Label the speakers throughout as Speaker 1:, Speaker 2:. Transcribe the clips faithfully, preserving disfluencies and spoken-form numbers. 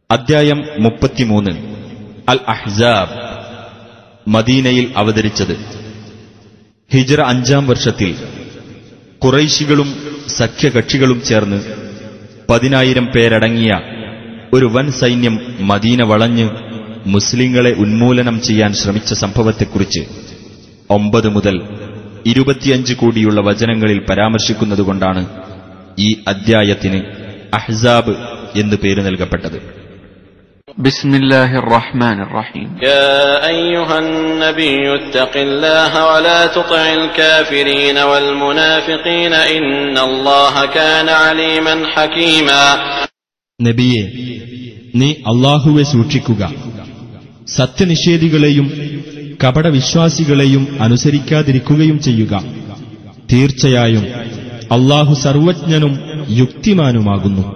Speaker 1: അദ്ധ്യായം മുപ്പത്തിമൂന്ന്. അൽ അഹ്സാബ്. മദീനയിൽ അവതരിച്ചത്. ഹിജ്റ അഞ്ചാം വർഷത്തിൽ ഖുറൈശികളും സഖ്യകക്ഷികളും ചേർന്ന് പതിനായിരം പേരടങ്ങിയ ഒരു വൻ സൈന്യം മദീന വളഞ്ഞ് മുസ്ലിങ്ങളെ ഉന്മൂലനം ചെയ്യാൻ ശ്രമിച്ച സംഭവത്തെക്കുറിച്ച് ഒമ്പത് മുതൽ ഇരുപത്തിയഞ്ച് കൂടിയുള്ള വചനങ്ങളിൽ പരാമർശിക്കുന്നതുകൊണ്ടാണ് ഈ അദ്ധ്യായത്തിന് അഹ്സാബ് എന്ന് പേര് നൽകപ്പെട്ടത്.
Speaker 2: ബിസ്മില്ലാഹിർ റഹ്മാനിർ റഹീം.
Speaker 3: യാ അയ്യുഹൻ നബിയ്യു ഇത്തഖില്ലാഹ വലാ തുതിഇൽ കാഫിരീന വൽ മുനാഫിഖീന ഇന്നല്ലാഹ കാന അലീമൻ ഹകീമാ.
Speaker 4: നബിയേ, നീ അല്ലാഹുവെ സൂക്ഷിക്കുക, സത്യനിഷേധികളെയും കപടവിശ്വാസികളെയും അനുസരിക്കാതിരിക്കുകയും ചെയ്യുക. തീർച്ചയായും അല്ലാഹു സർവജ്ഞനും യുക്തിമാനുമാകുന്നു.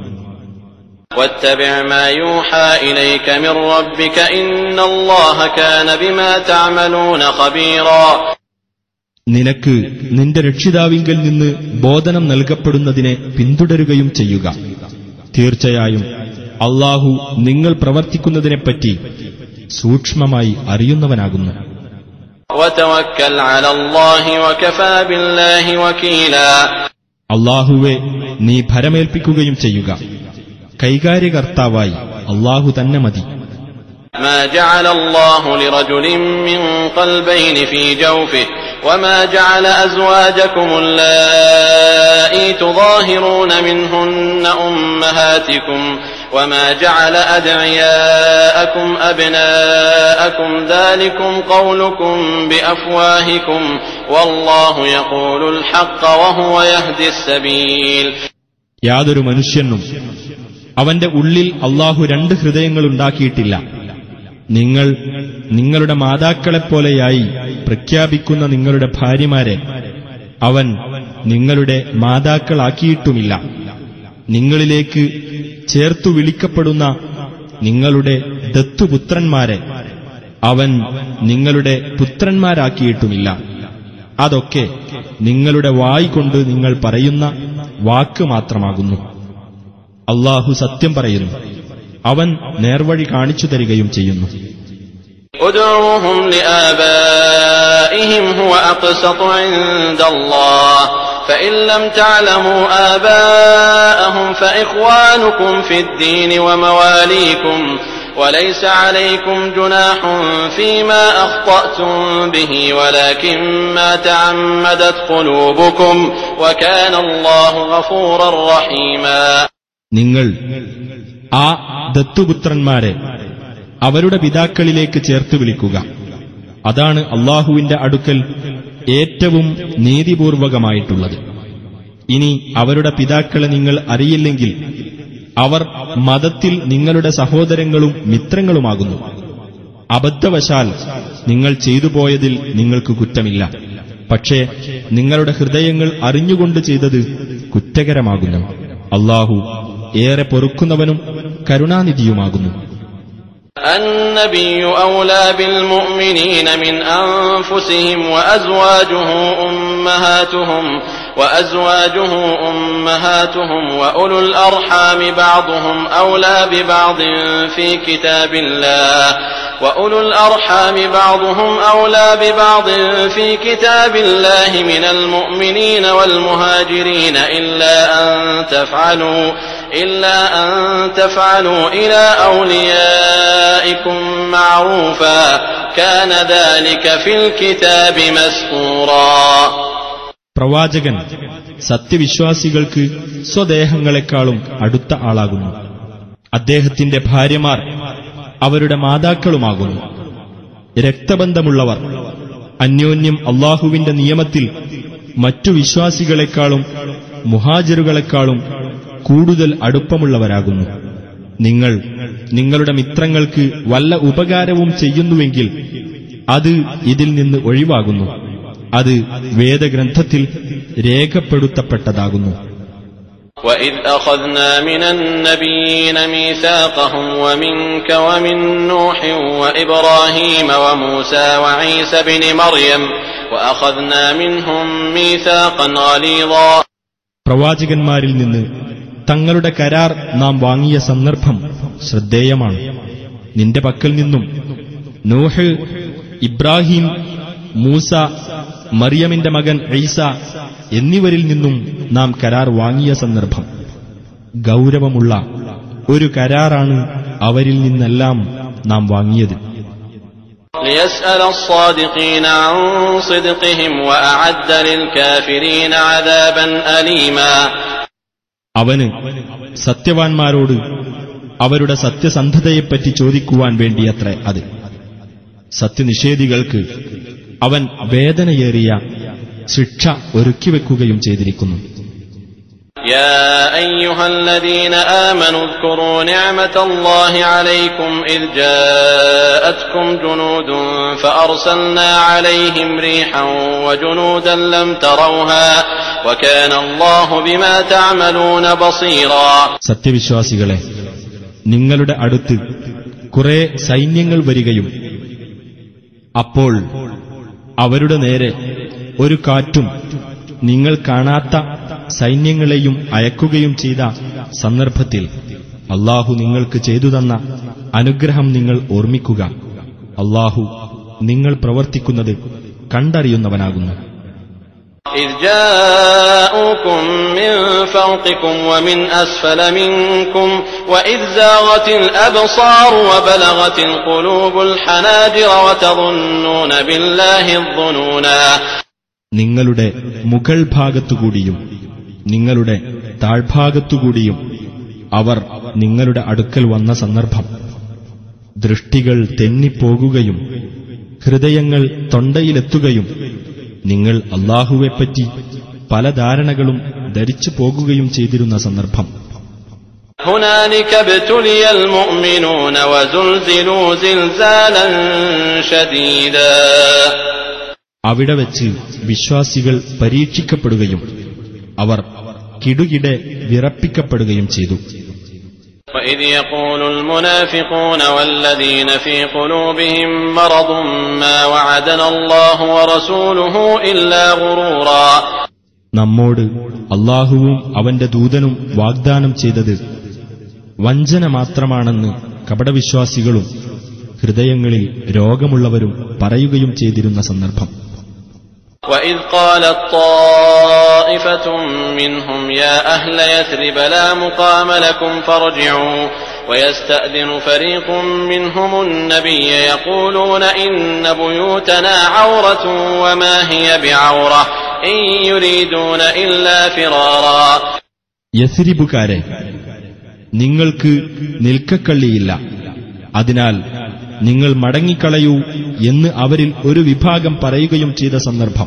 Speaker 3: واتبع ما يوحى إليك من ربك إن الله كان بما تعملون خبيرا.
Speaker 4: നിനക്ക് നിന്റെ രക്ഷിതാവിങ്കൽ നിന്ന് ബോധനം നൽകപ്പെടുന്നതിനെ പിന്തുടരുകയും ചെയ്യുക. തീർച്ചയായും അല്ലാഹു നിങ്ങൾ പ്രവർത്തിക്കുന്നതിനെപ്പറ്റി സൂക്ഷ്മമായി അറിയുന്നവനാകുന്നു.
Speaker 3: وتوكل على الله وكفى بالله وكيلا.
Speaker 4: അല്ലാഹുവെ നീ ഭരമേൽപ്പിക്കുകയും ചെയ്യുക, കൈകാര്യകർത്താവായി അല്ലാഹു തന്നെ മതി.
Speaker 3: ما جعل الله لرجل من قلبين في جوفه وما جعل أزواجكم اللائي تظاهرون منهن أمهاتكم وما جعل أدعياءكم أبناءكم ذلكم قولكم بأفواهكم والله يقول الحق وهو يهدي السبيل.
Speaker 4: യാതൊരു മനുഷ്യനും അവന്റെ ഉള്ളിൽ അല്ലാഹു രണ്ട് ഹൃദയങ്ങളുണ്ടാക്കിയിട്ടില്ല. നിങ്ങൾ നിങ്ങളുടെ മാതാക്കളെപ്പോലെയായി പ്രഖ്യാപിക്കുന്ന നിങ്ങളുടെ ഭാര്യമാരെ അവൻ നിങ്ങളുടെ മാതാക്കളാക്കിയിട്ടുമില്ല. നിങ്ങളിലേക്ക് ചേർത്തു വിളിക്കപ്പെടുന്ന നിങ്ങളുടെ ദത്തുപുത്രന്മാരെ അവൻ നിങ്ങളുടെ പുത്രന്മാരാക്കിയിട്ടുമില്ല. അതൊക്കെ നിങ്ങളുടെ വായ് കൊണ്ട് നിങ്ങൾ പറയുന്ന വാക്ക് മാത്രമാകുന്നു. അല്ലാഹു സത്യം പറയുന്നു, അവൻ നേർവഴി കാണിച്ചു തരികയും ചെയ്യുന്നു.
Speaker 3: ഉദ്ഉഹും ലിആബാഇഹിം ഹുവ അഖ്സതു ഇൻദല്ലാഹ് ഫഇൻ ലം തഅലമൂ ആബാഅഹും ഫഇഖ്വാനുകും ഫിദ്ദീൻ വമവാലീകും وليس عليكم جناح فيما أخطأتم به ولكن ما تعمدت قلوبكم وكان الله غفورا رحيما.
Speaker 4: നിങ്ങൾ ആ ദത്തുപുത്രന്മാരെ അവരുടെ പിതാക്കളിലേക്ക് ചേർത്ത് വിളിക്കുക. അതാണ് അല്ലാഹുവിന്റെ അടുക്കൽ ഏറ്റവും നീതിപൂർവകമായിട്ടുള്ളത്. ഇനി അവരുടെ പിതാക്കളെ നിങ്ങൾ അറിയില്ലെങ്കിൽ അവർ മതത്തിൽ നിങ്ങളുടെ സഹോദരങ്ങളും മിത്രങ്ങളുമാകുന്നു. അബദ്ധവശാൽ നിങ്ങൾ ചെയ്തുപോയതിൽ നിങ്ങൾക്ക് കുറ്റമില്ല. പക്ഷേ നിങ്ങളുടെ ഹൃദയങ്ങൾ അറിഞ്ഞുകൊണ്ട് ചെയ്തത് കുറ്റകരമാകുന്നു. അല്ലാഹു ഏറെ പൊറുക്കുന്നവനും കരുണാനിധിയുമാകുന്നു.
Speaker 3: النبي أولى بالمؤمنين من أنفسهم وأزواجه أمهاتهم وأزواجه أمهاتهم وأولو الأرحام بعضهم أولى ببعض في كتاب الله وأولو الأرحام بعضهم أولى ببعض في كتاب الله من المؤمنين والمهاجرين إلا أن تفعلوا إلا أن تفعلوا إلى أوليائكم معروفا كان ذلك في الكتاب مسطورا.
Speaker 4: പ്രവാചകൻ സത്യവിശ്വാസികൾക്ക് സ്വദേഹങ്ങളെക്കാളും അടുത്ത ആളാകുന്നു. അദ്ദേഹത്തിന്റെ ഭാര്യമാർ അവരുടെ മാതാക്കളുമാകുന്നു. രക്തബന്ധമുള്ളവർ അന്യോന്യം അല്ലാഹുവിന്റെ നിയമത്തിൽ മറ്റു വിശ്വാസികളെക്കാളും മുഹാജിറുകളെക്കാളും കൂടുതൽ അടുപ്പമുള്ളവരാകുന്നു. നിങ്ങൾ നിങ്ങളുടെ മിത്രങ്ങൾക്ക് വല്ല ഉപകാരവും ചെയ്യുന്നുവെങ്കിൽ അത് ഇതിൽ നിന്ന് ഒഴിവാകുന്നു. അത് വേദഗ്രന്ഥത്തിൽ രേഖപ്പെടുത്തപ്പെട്ടതാകുന്നു.
Speaker 3: وَإِذْ أَخَذْنَا مِنَ النَّبِيِّينَ مِيثَاقَهُمْ وَمِنكَ وَمِن نُّوحٍ وَإِبْرَاهِيمَ وَمُوسَى وَعِيسَى ابْنِ مَرْيَمَ وَأَخَذْنَا مِنْهُم مِّيثَاقًا غَلِيظًا.
Speaker 4: പ്രവാചകന്മാരിൽ നിന്ന് തങ്ങളുടെ കരാർ നാം വാങ്ങിയ സന്ദർഭം ശ്രദ്ധേയമാണ്. നിന്റെ പക്കൽ നിന്നും നൂഹ്, ഇബ്രാഹിം, മൂസ, മറിയമിന്റെ മകൻ ഈസ എന്നിവരിൽ നിന്നും നാം കരാർ വാങ്ങിയ സന്ദർഭം ഗൗരവമുള്ള ഒരു കരാറാണ് അവരിൽ നിന്നെല്ലാം നാം വാങ്ങിയത്.
Speaker 3: ليسأل الصادقين عن صدقهم وأعد للكافرين عذابا أليما.
Speaker 4: അവന് സത്യവാൻമാരോട് അവരുടെ സത്യസന്ധതയെപ്പറ്റി ചോദിക്കുവാൻ വേണ്ടിയത്രേ അത്. സത്യനിഷേധികൾക്ക് അവൻ വേദനയേറിയ ശിക്ഷ ഒരുക്കിവെക്കുകയും ചെയ്തിരിക്കുന്നു.
Speaker 3: يا أيها الذين آمنوا اذكروا نعمة الله عليكم إذ جاءتكم جنود فأرسلنا عليهم ريحا وجنودا لم تروها وكان الله بما تعملون بصيرا.
Speaker 4: സത്യവിശ്വാസികളെ, നിങ്ങളുടെ അടുത്ത് കുറെ സൈന്യങ്ങൾ വരികയും അപ്പോൾ അവരുടെ നേരെ ഒരു കാറ്റും നിങ്ങൾ കാണാത്ത സൈന്യങ്ങളെയും അയക്കുകയും ചെയ്ത സന്ദർഭത്തിൽ അല്ലാഹു നിങ്ങൾക്ക് ചെയ്തു തന്ന അനുഗ്രഹം നിങ്ങൾ ഓർമ്മിക്കുക. അല്ലാഹു നിങ്ങൾ പ്രവർത്തിക്കുന്നത് കണ്ടറിയുന്നവനാകുന്നു.
Speaker 3: إذ جاءوكم من فوقكم ومن أسفل منكم وإذ زاغت الأبصار وبلغت القلوب الحناجر وتظنون بالله الظنونا.
Speaker 4: നിങ്ങളുടെ മുകൾ ഭാഗത്തുകൂടിയും നിങ്ങളുടെ താഴ്ഭാഗത്തുകൂടിയും അവർ നിങ്ങളുടെ അടുക്കൽ വന്ന സന്ദർഭം ദൃഷ്ടികൾ തെന്നിപ്പോകുകയും ഹൃദയങ്ങൾ തൊണ്ടയിലെത്തുകയും നിങ്ങൾ അല്ലാഹുവെപ്പറ്റി പല ധാരണകളും ധരിച്ചു പോകുകയും ചെയ്തിരുന്ന സന്ദർഭം.
Speaker 3: هنالك ابتلي المؤمنون وزلزلوا زلزالا شديدا.
Speaker 4: അവിടെ വെച്ച് വിശ്വാസികൾ പരീക്ഷിക്കപ്പെടുകയും അവർ കിടുകിടെ വിറപ്പിക്കപ്പെടുകയും ചെയ്തു.
Speaker 3: وإذ يقول المنافقون والذين في قلوبهم مرض ما وعدنا الله ورسوله إلا غرورا.
Speaker 4: നമ്മോട് അല്ലാഹുവും അവന്റെ ദൂതനും വാഗ്ദാനം ചെയ്തത് വഞ്ചന മാത്രമാണെന്ന് കപടവിശ്വാസികളും ഹൃദയങ്ങളിൽ രോഗമുള്ളവരും പറയുകയും ചെയ്തിരുന്ന സന്ദർഭം.
Speaker 3: وإذ قالت طائفة منهم يا أهل يثرب لا مقام لكم فارجعوا ويستأذن فريق منهم النبي يقولون إن بيوتنا عورة وما هي بعورة إن يريدون إلا فرارا.
Speaker 4: യസ്രിബുകാരെ, നിങ്ങൾക്ക് നിൽക്കക്കള്ളിയില്ല, അതിനാൽ നിങ്ങൾ മടങ്ങിക്കളയൂ എന്ന് അവരിൽ ഒരു വിഭാഗം പറയുകയും ചെയ്ത സന്ദർഭം.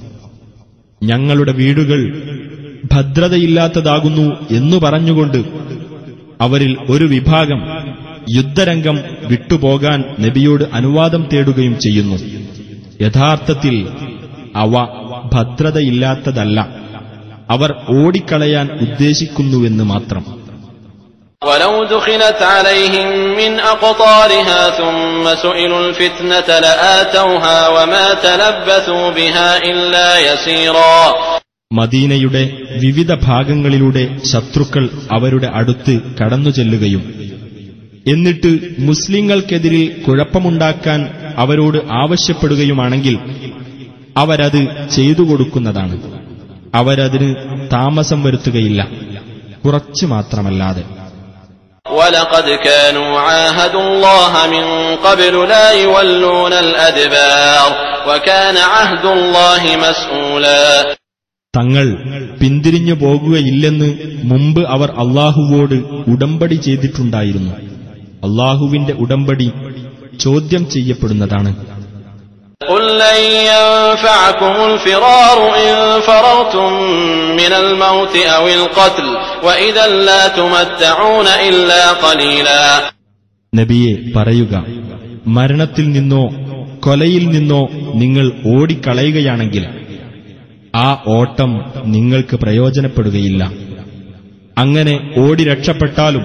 Speaker 4: ഞങ്ങളുടെ വീടുകൾ ഭദ്രതയില്ലാത്തതാകുന്നു എന്നു പറഞ്ഞുകൊണ്ട് അവരിൽ ഒരു വിഭാഗം യുദ്ധരംഗം വിട്ടുപോകാൻ നബിയോട് അനുവാദം തേടുകയും ചെയ്യുന്നു. യഥാർത്ഥത്തിൽ അവ ഭദ്രതയില്ലാത്തതല്ല, അവർ ഓടിക്കളയാൻ ഉദ്ദേശിക്കുന്നുവെന്ന് മാത്രം.
Speaker 3: ولو دخلت عليهم من أقطارها ثم سئلوا الفتنة لآتوها وما تلبثوا بها إلا يسيرا.
Speaker 4: മദീനയുടെ വിവിധ ഭാഗങ്ങളിലൂടെ ശത്രുക്കൾ അവരുടെ അടുത്ത് കടന്നു ചെല്ലുകയും എന്നിട്ട് മുസ്ലിങ്ങൾക്കെതിരെ കുഴപ്പമുണ്ടാക്കാൻ അവരോട് ആവശ്യപ്പെടുകയുമാണെങ്കിൽ അവരത് ചെയ്തു കൊടുക്കുന്നതാണ്. അവരതിന് താമസം വരുത്തുകയില്ല, കുറച്ചു മാത്രമല്ലാതെ.
Speaker 3: وَلَقَدْ كَانُوا عَاهَدُوا اللَّهَ مِن قَبْلُ لَا يُوَلُّونَ الْأَدْبَارَ وَكَانَ عَهْدُ اللَّهِ مَسْئُولًا.
Speaker 4: തങ്ങൾ പിന്തിരിഞ്ഞു പോകുകയില്ലെന്ന് മുമ്പ് അവർ അല്ലാഹുവോട് ഉടമ്പടി ചെയ്തിട്ടുണ്ടായിരുന്നു. അല്ലാഹുവിന്റെ ഉടമ്പടി ചോദ്യം ചെയ്യപ്പെടുന്നതാണ്.
Speaker 3: قُل لَّن يَنفَعَكُمُ الْفِرَارُ إِن فَرَرْتُم مِّنَ الْمَوْتِ أَوِ الْقَتْلِ وَإِذًا لَّا تُمَتَّعُونَ إِلَّا قَلِيلًا.
Speaker 4: നബിയെ പറയുക, മരണത്തിൽ നിന്നോ കൊലയിൽ നിന്നോ നിങ്ങൾ ഓടിക്കളയുകയാണെങ്കിൽ ആ ഓട്ടം നിങ്ങൾക്ക് പ്രയോജനപ്പെടുകയില്ല. അങ്ങനെ ഓടി രക്ഷപ്പെട്ടാലും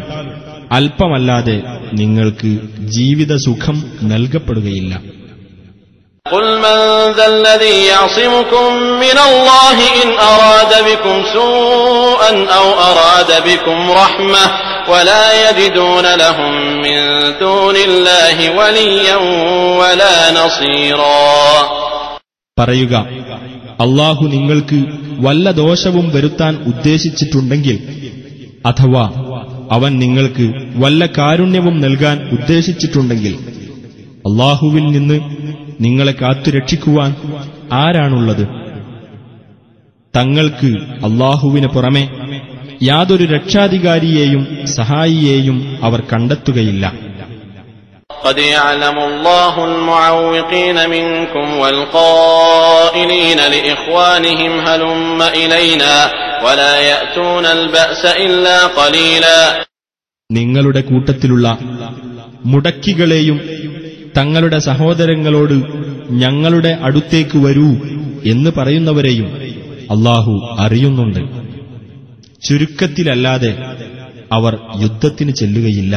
Speaker 4: അല്പമല്ലാതെ നിങ്ങൾക്ക് ജീവിതസുഖം നൽകപ്പെടുകയില്ല.
Speaker 3: قل من ذا الذي يعصمكم من الله إن أراد بكم سوءا أو أراد بكم رحمة ولا يجدون لهم من دون الله وليا ولا نصيرا.
Speaker 4: പറയുക, അല്ലാഹു നിങ്ങൾക്ക് വല്ല ദോഷവും വരുത്താൻ ഉദ്ദേശിച്ചിട്ടുണ്ടെങ്കിൽ, അഥവാ അവൻ നിങ്ങൾക്ക് വല്ല കാരുണ്യവും നൽകാൻ ഉദ്ദേശിച്ചിട്ടുണ്ടെങ്കിൽ, അല്ലാഹുവിൽ നിന്ന് നിങ്ങളെ കാത്തുരക്ഷിക്കുവാൻ ആരാണുള്ളത്? തങ്ങൾക്ക് അല്ലാഹുവിന് പുറമെ യാതൊരു രക്ഷാധികാരിയെയും സഹായിയെയും അവർ കണ്ടെത്തുകയില്ല.
Speaker 3: قد يعلم الله المعوقين منكم والقائلين لإخوانهم هلم إلينا ولا يأتون البأس إلا قليلا.
Speaker 4: നിങ്ങളുടെ കൂട്ടത്തിലുള്ള മുടക്കികളെയും തങ്ങളുടെ സഹോദരങ്ങളോട് ഞങ്ങളുടെ അടുത്തേക്ക് വരൂ എന്ന് പറയുന്നവരെയും അല്ലാഹു അറിയുന്നുണ്ട്. ചുരുക്കത്തിലല്ലാതെ അവർ യുദ്ധത്തിന് ചെല്ലുകയില്ല.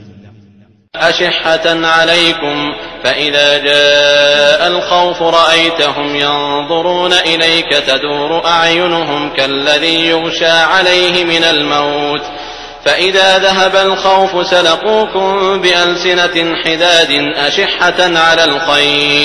Speaker 3: أشحة عليكم فإذا جاء الخوف رأيتهم ينظرون إليك تدور أعينهم كالذي يغشى عليه من الموت فإذا ذهب الخوف سلقوكم بألسنة حداد أشحة على الخير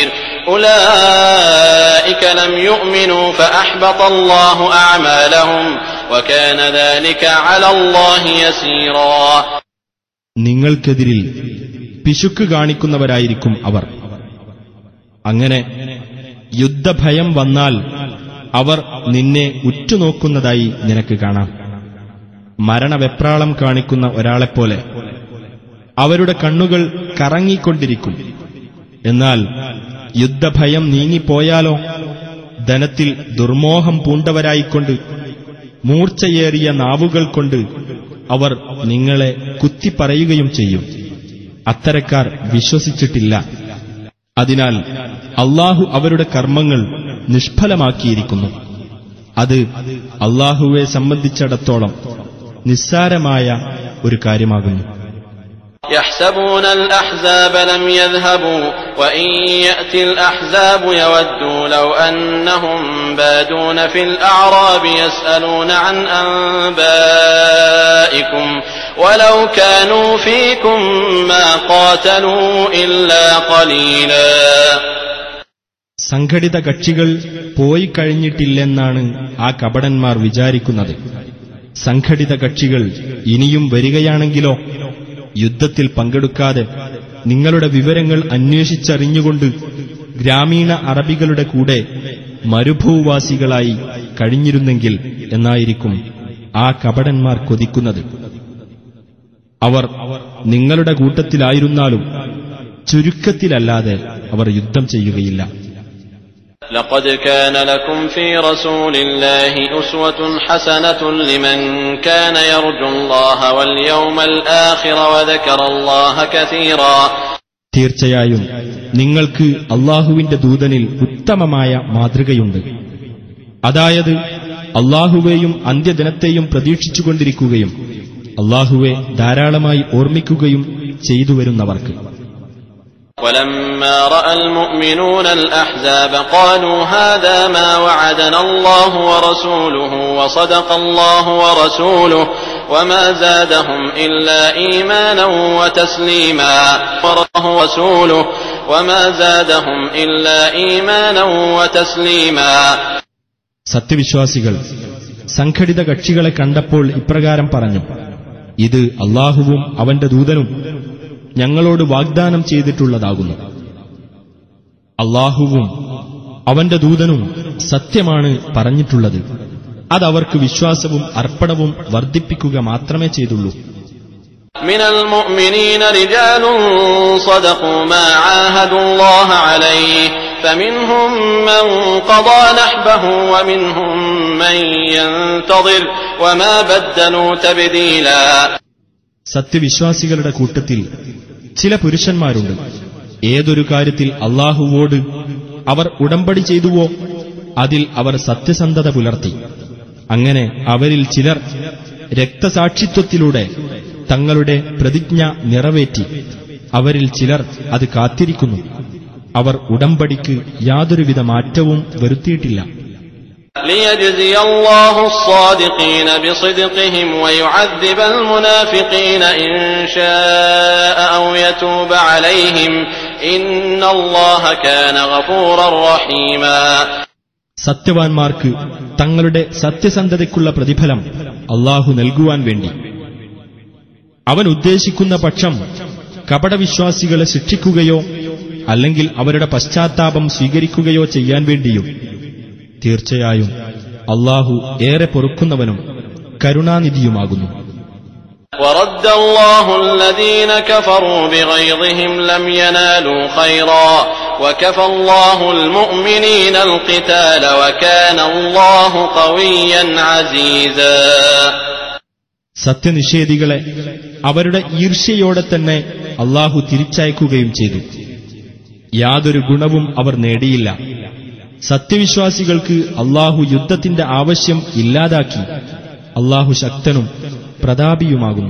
Speaker 3: أولئك لم يؤمنوا فأحبط الله أعمالهم وكان ذلك على الله يسيرا.
Speaker 4: നിങ്ങൾക്കെതിരിൽ പിശുക്ക് കാണിക്കുന്നവരായിരിക്കും അവർ. അങ്ങനെ യുദ്ധഭയം വന്നാൽ അവർ നിന്നെ ഉറ്റുനോക്കുന്നതായി നിനക്ക് കാണാം. മരണവെപ്രാളം കാണിക്കുന്ന ഒരാളെപ്പോലെ അവരുടെ കണ്ണുകൾ കറങ്ങിക്കൊണ്ടിരിക്കും. എന്നാൽ യുദ്ധഭയം നീങ്ങിപ്പോയാലോ ധനത്തിൽ ദുർമോഹം പൂണ്ടവരായിക്കൊണ്ട് മൂർച്ചയേറിയ നാവുകൾ കൊണ്ട് അവർ നിങ്ങളെ കുത്തിപ്പറയുകയും ചെയ്യും. അത്തരക്കാർ വിശ്വസിച്ചിട്ടില്ല. അതിനാൽ അല്ലാഹു അവരുടെ കർമ്മങ്ങൾ നിഷ്ഫലമാക്കിയിരിക്കുന്നു. അത് അല്ലാഹുവെ സംബന്ധിച്ചിടത്തോളം നിസ്സാരമായ ഒരു കാര്യമാകുന്നു.
Speaker 3: يحسبون الأحزاب لم يذهبوا وإن يأتي الأحزاب يودوا لو أنهم بادون في الأعراب يسألون عن أنبائكم ولو كانوا فيكم ما قاتلوا إلا قليلا.
Speaker 4: സംഘടിത കക്ഷികൾ പോയി കഴിഞ്ഞിട്ടില്ലെന്നാണ് ആ കപടന്മാർ വിചാരിക്കുന്നത്. സംഘടിത കക്ഷികൾ ഇനിയും വരികയാണെങ്കിലോ യുദ്ധത്തിൽ പങ്കെടുക്കാതെ നിങ്ങളുടെ വിവരങ്ങൾ അന്വേഷിച്ചറിഞ്ഞുകൊണ്ട് ഗ്രാമീണ അറബികളുടെ കൂടെ മരുഭൂവാസികളായി കഴിഞ്ഞിരുന്നെങ്കിൽ എന്നായിരിക്കും ആ കപടന്മാർ കൊതിക്കുന്നത്. അവർ നിങ്ങളുടെ കൂട്ടത്തിലായിരുന്നാലും ചുരുക്കത്തിലല്ലാതെ അവർ യുദ്ധം ചെയ്യുകയില്ല.
Speaker 3: لقد كان لكم في رسول الله أسوة حسنة لمن كان يرجو الله واليوم الآخر وذكر الله كثيرا.
Speaker 4: തീർച്ചയായും നിങ്ങൾക്ക് അല്ലാഹുവിന്റെ ദൂതനിൽ ഉത്തമമായ മാതൃകയുണ്ട്. അതായത് അല്ലാഹുവേയും അന്ത്യദിനത്തെയും പ്രതീക്ഷിച്ചുകൊണ്ടിരിക്കുകയും അല്ലാഹുവെ ധാരാളമായി ഓർമ്മിക്കുകയും ചെയ്തുവരുന്നവർക്ക്.
Speaker 3: ولما رأى المؤمنون الأحزاب قالوا هذا ما وعدنا الله ورسوله وصدق الله ورسوله وما زادهم إلا إيمانا وتسليما ورسوله وما زادهم إلا إيمانا وتسليما.
Speaker 4: സത്യവിശ്വാസികൾ സംഘടിത കക്ഷികളെ കണ്ടപ്പോൾ ഇപ്രകാരം പറഞ്ഞു, ഇത് അല്ലാഹുവും അവന്റെ ദൂതനും ഞങ്ങളോട് വാഗ്ദാനം ചെയ്തിട്ടുള്ളതാകുന്നു. അല്ലാഹുവും അവന്റെ ദൂതനും സത്യമാണ് പറഞ്ഞിട്ടുള്ളത്. അതവർക്ക് വിശ്വാസവും അർപ്പണവും വർദ്ധിപ്പിക്കുക മാത്രമേ ചെയ്തുള്ളൂ.
Speaker 3: من المؤمنين رجال صدقوا ما عاهدوا الله عليه فمنهم من قضى نحبه ومنهم من ينتظر وما بدلوا تبديلا.
Speaker 4: സത്യവിശ്വാസികളുടെ കൂട്ടത്തിൽ ചില പുരുഷന്മാരുണ്ട്. ഏതൊരു കാര്യത്തിൽ അല്ലാഹുവോട് അവർ ഉടമ്പടി ചെയ്തുവോ അതിൽ അവർ സത്യസന്ധത പുലർത്തി. അങ്ങനെ അവരിൽ ചിലർ രക്തസാക്ഷിത്വത്തിലൂടെ തങ്ങളുടെ പ്രതിജ്ഞ നിറവേറ്റി. അവരിൽ ചിലർ അത് കാത്തിരിക്കുന്നു. അവർ ഉടമ്പടിക്ക് യാതൊരുവിധ മാറ്റവും വരുത്തിയിട്ടില്ല.
Speaker 3: ليجزي الله الصادقين بصدقهم ويعذب المنافقين إن شاء أو يتوب عليهم إن الله كان غفورا رحيما.
Speaker 4: സത്യവാൻമാർക്ക് തങ്ങളുടെ സത്യസന്ധതയ്ക്കുള്ള പ്രതിഫലം അല്ലാഹു നൽകുവാൻ വേണ്ടി അവൻ ഉദ്ദേശിക്കുന്ന പക്ഷം കപടവിശ്വാസികളെ ശിക്ഷിക്കുകയോ അല്ലെങ്കിൽ അവരുടെ പശ്ചാത്താപം സ്വീകരിക്കുകയോ ചെയ്യാൻ വേണ്ടിയും തീർച്ചയായും അല്ലാഹു ഏറെ പൊറുക്കുന്നവനും കരുണാനിധിയുമാകുന്നു.
Speaker 3: وَرَدَّ اللَّهُ الَّذِينَ كَفَرُوا بِغَيظِهِمْ لَمْ يَنَالُوا خَيْرًا وَكَفَى اللَّهُ الْمُؤْمِنِينَ الْقِتَالَ وَكَانَ اللَّهُ قَوِيًّا عَزِيزًا.
Speaker 4: സത്യനിഷേധികളെ അവരുടെ ഈർഷ്യയോടെ തന്നെ അല്ലാഹു തിരിച്ചയക്കുകയും ചെയ്തു. യാതൊരു ഗുണവും അവർ നേടിയില്ല. സത്യവിശ്വാസികൾക്ക് അല്ലാഹു യുദ്ധത്തിന്റെ ആവശ്യം ഇല്ലാതാക്കി. അല്ലാഹു ശക്തനും പ്രതാപിയുമാകുന്നു.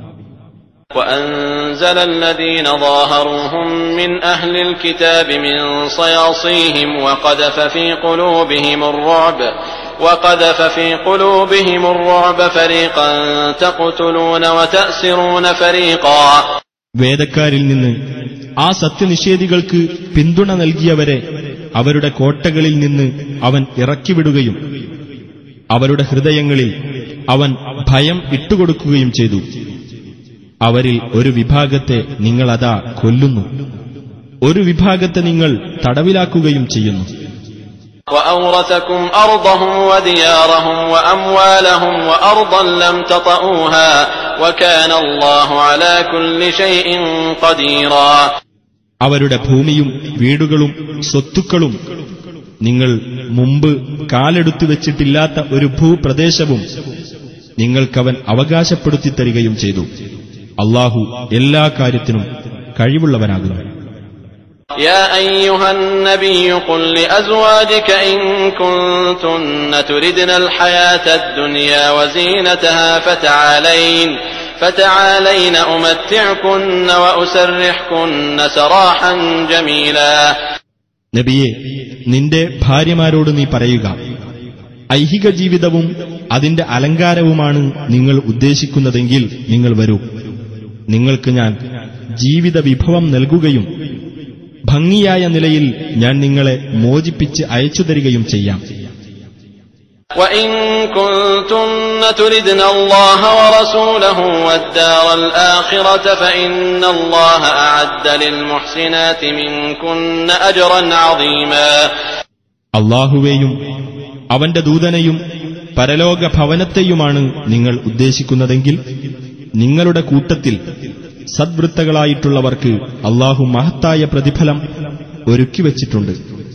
Speaker 3: وَأَنزَلَ الَّذِينَ ظَاهَرُوهُم مِّنْ أَهْلِ الْكِتَابِ مِن صَيَاصِيهِمْ وَقَذَفَ فِي قُلُوبِهِمُ الرُّعْبَ وَقَذَفَ فِي قُلُوبِهِمُ الرُّعْبَ فَرِيقًا تَقْتُلُونَ وَتَأْسِرُونَ فَرِيقًا.
Speaker 4: വേദക്കാരിൽ നിന്ന് ആ സത്യനിഷേധികൾക്ക് പിന്തുണ നൽകിയവരെ അവരുടെ കോട്ടകളിൽ നിന്ന് അവൻ ഇറക്കിവിടുകയും അവരുടെ ഹൃദയങ്ങളിൽ അവൻ ഭയം ഇട്ടുകൊടുക്കുകയും ചെയ്തു. അവരിൽ ഒരു വിഭാഗത്തെ നിങ്ങളതാ കൊല്ലുന്നു, ഒരു വിഭാഗത്തെ നിങ്ങൾ തടവിലാക്കുകയും ചെയ്യുന്നു.
Speaker 3: وَأَوْرَثَكُمْ أَرْضَهُمْ وَدِيَارَهُمْ وَأَمْوَالَهُمْ وَأَرْضًا لَّمْ تَطَئُوهَا وَكَانَ اللَّهُ عَلَى كُلِّ شَيْءٍ قَدِيرًا.
Speaker 4: അവരുടെ ഭൂമിയും വീടുകളും സ്വത്തുക്കളും നിങ്ങൾ മുമ്പ് കാലെടുത്തു വെച്ചിട്ടില്ലാത്ത ഒരു ഭൂപ്രദേശവും നിങ്ങൾക്കവൻ അവകാശപ്പെടുത്തി തരികയും ചെയ്തു. അല്ലാഹു എല്ലാ കാര്യത്തിനും കഴിവുള്ളവനാകുന്നു.
Speaker 3: يا أيها النبي قل لأزواجك إن كنتن تردن الحياة الدنيا وزينتها فتعالين فتعالين أمتعكن وأسرحكن سراحا جميلا.
Speaker 4: നബിയെ, നിന്റെ ഭാര്യമാരോട് നീ പറയുക, ഐഹിക ജീവിതവും അതിന്റെ അലങ്കാരവുമാണ് നിങ്ങൾ ഉദ്ദേശിക്കുന്നതെങ്കിൽ നിങ്ങൾ വരൂ. നിങ്ങൾക്ക് ഞാൻ ജീവിത വിഭവം നൽകുകയും ഭംഗിയായ നിലയിൽ ഞാൻ നിങ്ങളെ മോചിപ്പിച്ച് അയച്ചു തരികയും ചെയ്യാം.
Speaker 3: وَإِن كُنتُنَّ تُرِدْنَ اللَّهَ وَرَسُولَهُ وَالدَّارَ الْآخِرَةَ فَإِنَّ اللَّهَ أَعَدَّ لِلْمُحْسِنَاتِ مِنكُنَّ أَجْرًا عَظِيمًا.
Speaker 4: അല്ലാഹുവേയും അവന്റെ ദൂതനെയും പരലോക ഭവനത്തെയുമാണ് നിങ്ങൾ ഉദ്ദേശിക്കുന്നതെങ്കിൽ നിങ്ങളുടെ കൂട്ടത്തിൽ സദ്വൃത്തകളായിട്ടുള്ളവർക്ക് അല്ലാഹു മഹത്തായ പ്രതിഫലം ഒരുക്കിവച്ചിട്ടുണ്ട്.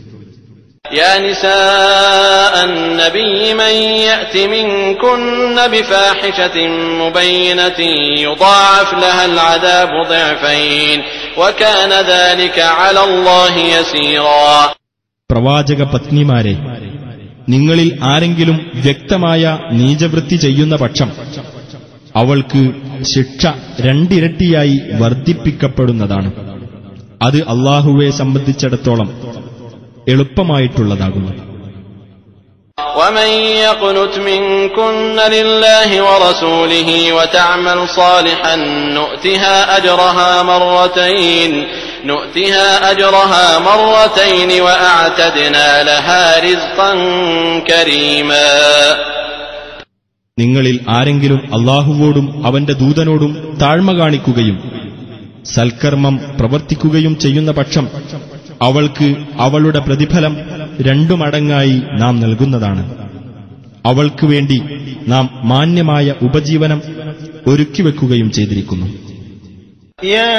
Speaker 3: يا نساء النبي من يأت منكن بفاحشة مبينة يضاعف لها العذاب ضعفين وكان ذلك على الله يسيرا.
Speaker 4: പ്രവാചക പത്നിമാരെ, നിങ്ങളിൽ ആരെങ്കിലും വ്യക്തമായ നീചവൃത്തി ചെയ്യുന്ന പക്ഷം അവൾക്ക് ശിക്ഷ രണ്ടിരട്ടിയായി വർദ്ധിപ്പിക്കപ്പെടുന്നതാണ്. അത് അല്ലാഹുവെ സംബന്ധിച്ചിടത്തോളം എളുപ്പമായിട്ടുള്ളതാകുന്നു.
Speaker 3: ومن يقنت منكن لله ورسوله وتعمل صالحا نؤتها أجرها مرتين نؤتها أجرها مرتين وأعتدنا لها رزقا كريما.
Speaker 4: നിങ്ങളിൽ ആരെങ്കിലും അല്ലാഹുവോടും അവന്റെ ദൂതനോടും താഴ്മ കാണിക്കുകയും സൽക്കർമ്മം പ്രവർത്തിക്കുകയും ചെയ്യുന്ന പക്ഷം അവൾക്ക് അവളുടെ പ്രതിഫലം രണ്ടു മടങ്ങായി നാം നൽകുന്നതാണ്. അവൾക്ക് വേണ്ടി നാം മാന്യമായ ഉപജീവനം ഒരുക്കിവെക്കുകയും ചെയ്തിരിക്കുന്നു.
Speaker 2: يا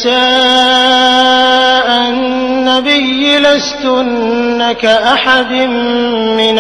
Speaker 2: نساء النبي لستن كأحد من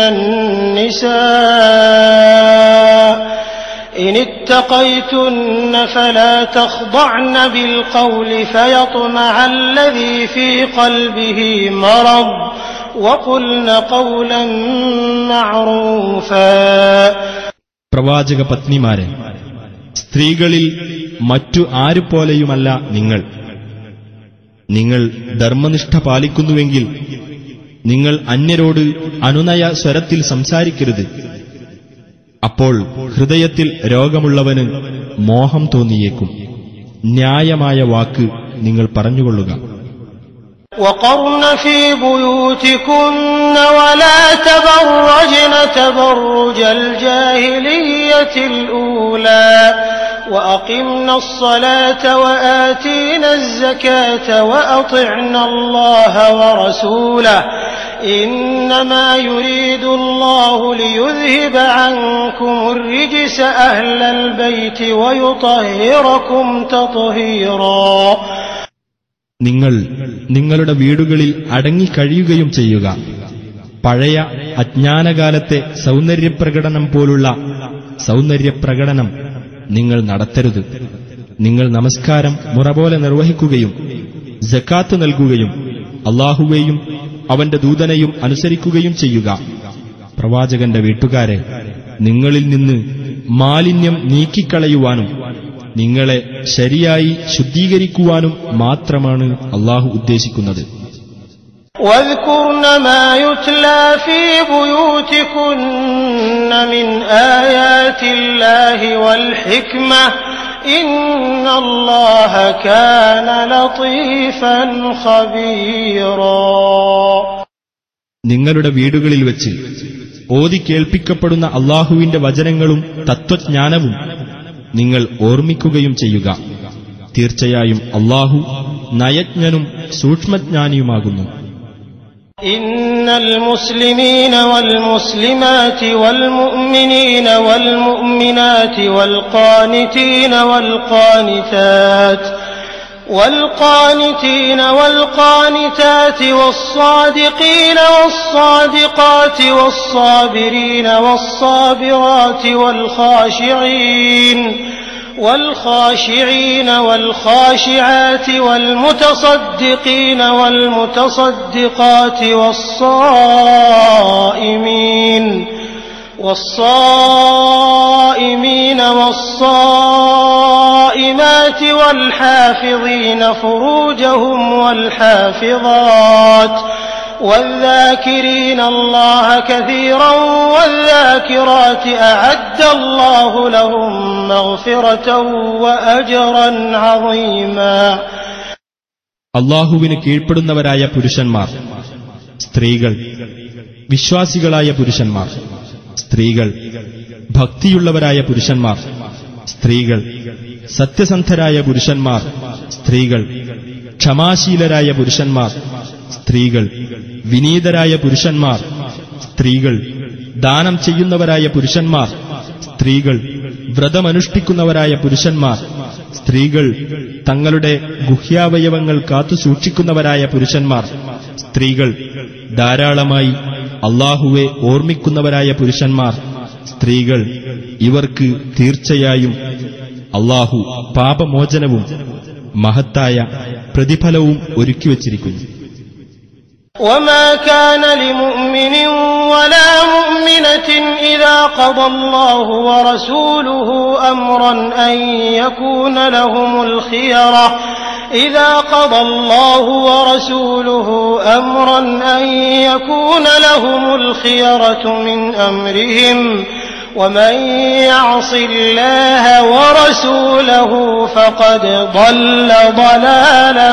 Speaker 2: النساء إن اتقيتن فلا تخضعن بالقول فيطمع الذي في قلبه مرض وقلن قولا معروفا.
Speaker 4: പ്രവാചക പത്നിമാരെ, സ്ത്രീകളിൽ മറ്റു ആരുപോലെയുമല്ല നിങ്ങൾ. നിങ്ങൾ ധർമ്മനിഷ്ഠ പാലിക്കുന്നുവെങ്കിൽ നിങ്ങൾ അന്യരോട് അനുനയ സ്വരത്തിൽ സംസാരിക്കരുത്. അപ്പോൾ ഹൃദയത്തിൽ രോഗമുള്ളവന് മോഹം തോന്നിയേക്കും. ന്യായമായ വാക്ക് നിങ്ങൾ പറഞ്ഞുകൊള്ളുക.
Speaker 2: وقرن في بيوتكن ولا تبرجن تبرج الجاهلية الأولى وأقمنا الصلاة وآتينا الزكاة وأطعنا الله ورسوله إنما يريد الله ليذهب عنكم الرجس أهل البيت ويطهركم تطهيرا.
Speaker 4: നിങ്ങൾ നിങ്ങളുടെ വീടുകളിൽ അടങ്ങിക്കഴിയുകയും ചെയ്യുക. പഴയ അജ്ഞാനകാലത്തെ സൗന്ദര്യപ്രകടനം പോലുള്ള സൗന്ദര്യപ്രകടനം നിങ്ങൾ നടത്തരുത്. നിങ്ങൾ നമസ്കാരം മുറപോലെ നിർവഹിക്കുകയും സക്കാത്ത് നൽകുകയും അല്ലാഹുവേയും അവന്റെ ദൂതനെയും അനുസരിക്കുകയും ചെയ്യുക. പ്രവാചകന്റെ വീട്ടുകാരെ, നിങ്ങളിൽ നിന്ന് മാലിന്യം നീക്കിക്കളയുവാനും നിങ്ങളെ ശരിയായി ശുദ്ധീകരിക്കുവാനും മാത്രമാണ് അല്ലാഹു ഉദ്ദേശിക്കുന്നത്.
Speaker 2: واذكرن ما يتلى في بيوتكن من آيات الله والحكمة إن الله كان لطيفا خبيرا.
Speaker 4: നിങ്ങളുടെ വീടുകളിൽ വെച്ച് ഓതി കേൾപ്പിക്കപ്പെടുന്ന അല്ലാഹുവിന്റെ വചനങ്ങളും തത്വജ്ഞാനവും നിങ്ങൾ ഓർമ്മിക്കുകയും ചെയ്യുക. തീർച്ചയായും അല്ലാഹു നയജ്ഞനും സൂക്ഷ്മജ്ഞാനിയുമാകുന്നു.
Speaker 2: إن المسلمين والمسلمات والمؤمنين والمؤمنات والقانتين والقانتات والقانتين والقانتات والصادقين والصادقات والصابرين والصابرات والخاشعين والخاشعين والخاشعات والمتصدقين والمتصدقات والصائمين والصائمين والصائمات والحافظين فروجهم والحافظات والذاكرين الله كثيرا والذاكرات أعد الله لهم مغفرة وأجرا عظيما.
Speaker 4: അല്ലാഹുവിന് കീഴ്പ്പെടുന്നവരായ പുരുഷന്മാർ, സ്ത്രീകൾ, വിശ്വാസികളായ പുരുഷന്മാർ, സ്ത്രീകൾ, ഭക്തിയുള്ളവരായ പുരുഷന്മാർ, സ്ത്രീകൾ, സത്യസന്ധരായ പുരുഷന്മാർ, സ്ത്രീകൾ, ക്ഷമാശീലരായ പുരുഷന്മാർ, സ്ത്രീകൾ, വിനീതരായ പുരുഷന്മാർ, സ്ത്രീകൾ, ദാനം ചെയ്യുന്നവരായ പുരുഷന്മാർ, സ്ത്രീകൾ, വ്രതമനുഷ്ഠിക്കുന്നവരായ പുരുഷന്മാർ, സ്ത്രീകൾ, തങ്ങളുടെ ഗുഹ്യാവയവങ്ങൾ കാത്തുസൂക്ഷിക്കുന്നവരായ പുരുഷന്മാർ, സ്ത്രീകൾ, ധാരാളമായി അല്ലാഹുവെ ഓർമ്മിക്കുന്നവരായ പുരുഷന്മാർ, സ്ത്രീകൾ, ഇവർക്ക് തീർച്ചയായും അല്ലാഹു പാപമോചനവും മഹത്തായ പ്രതിഫലവും ഒരുക്കിവച്ചിരിക്കുന്നു.
Speaker 2: وما كان لمؤمن ولا مؤمنة إذا قضى الله ورسوله أمرا أن يكون لهم الخيرة إذا قضى الله ورسوله أمرا أن يكون لهم الخيرة من أمرهم ومن يعص الله ورسوله فقد ضل ضلالا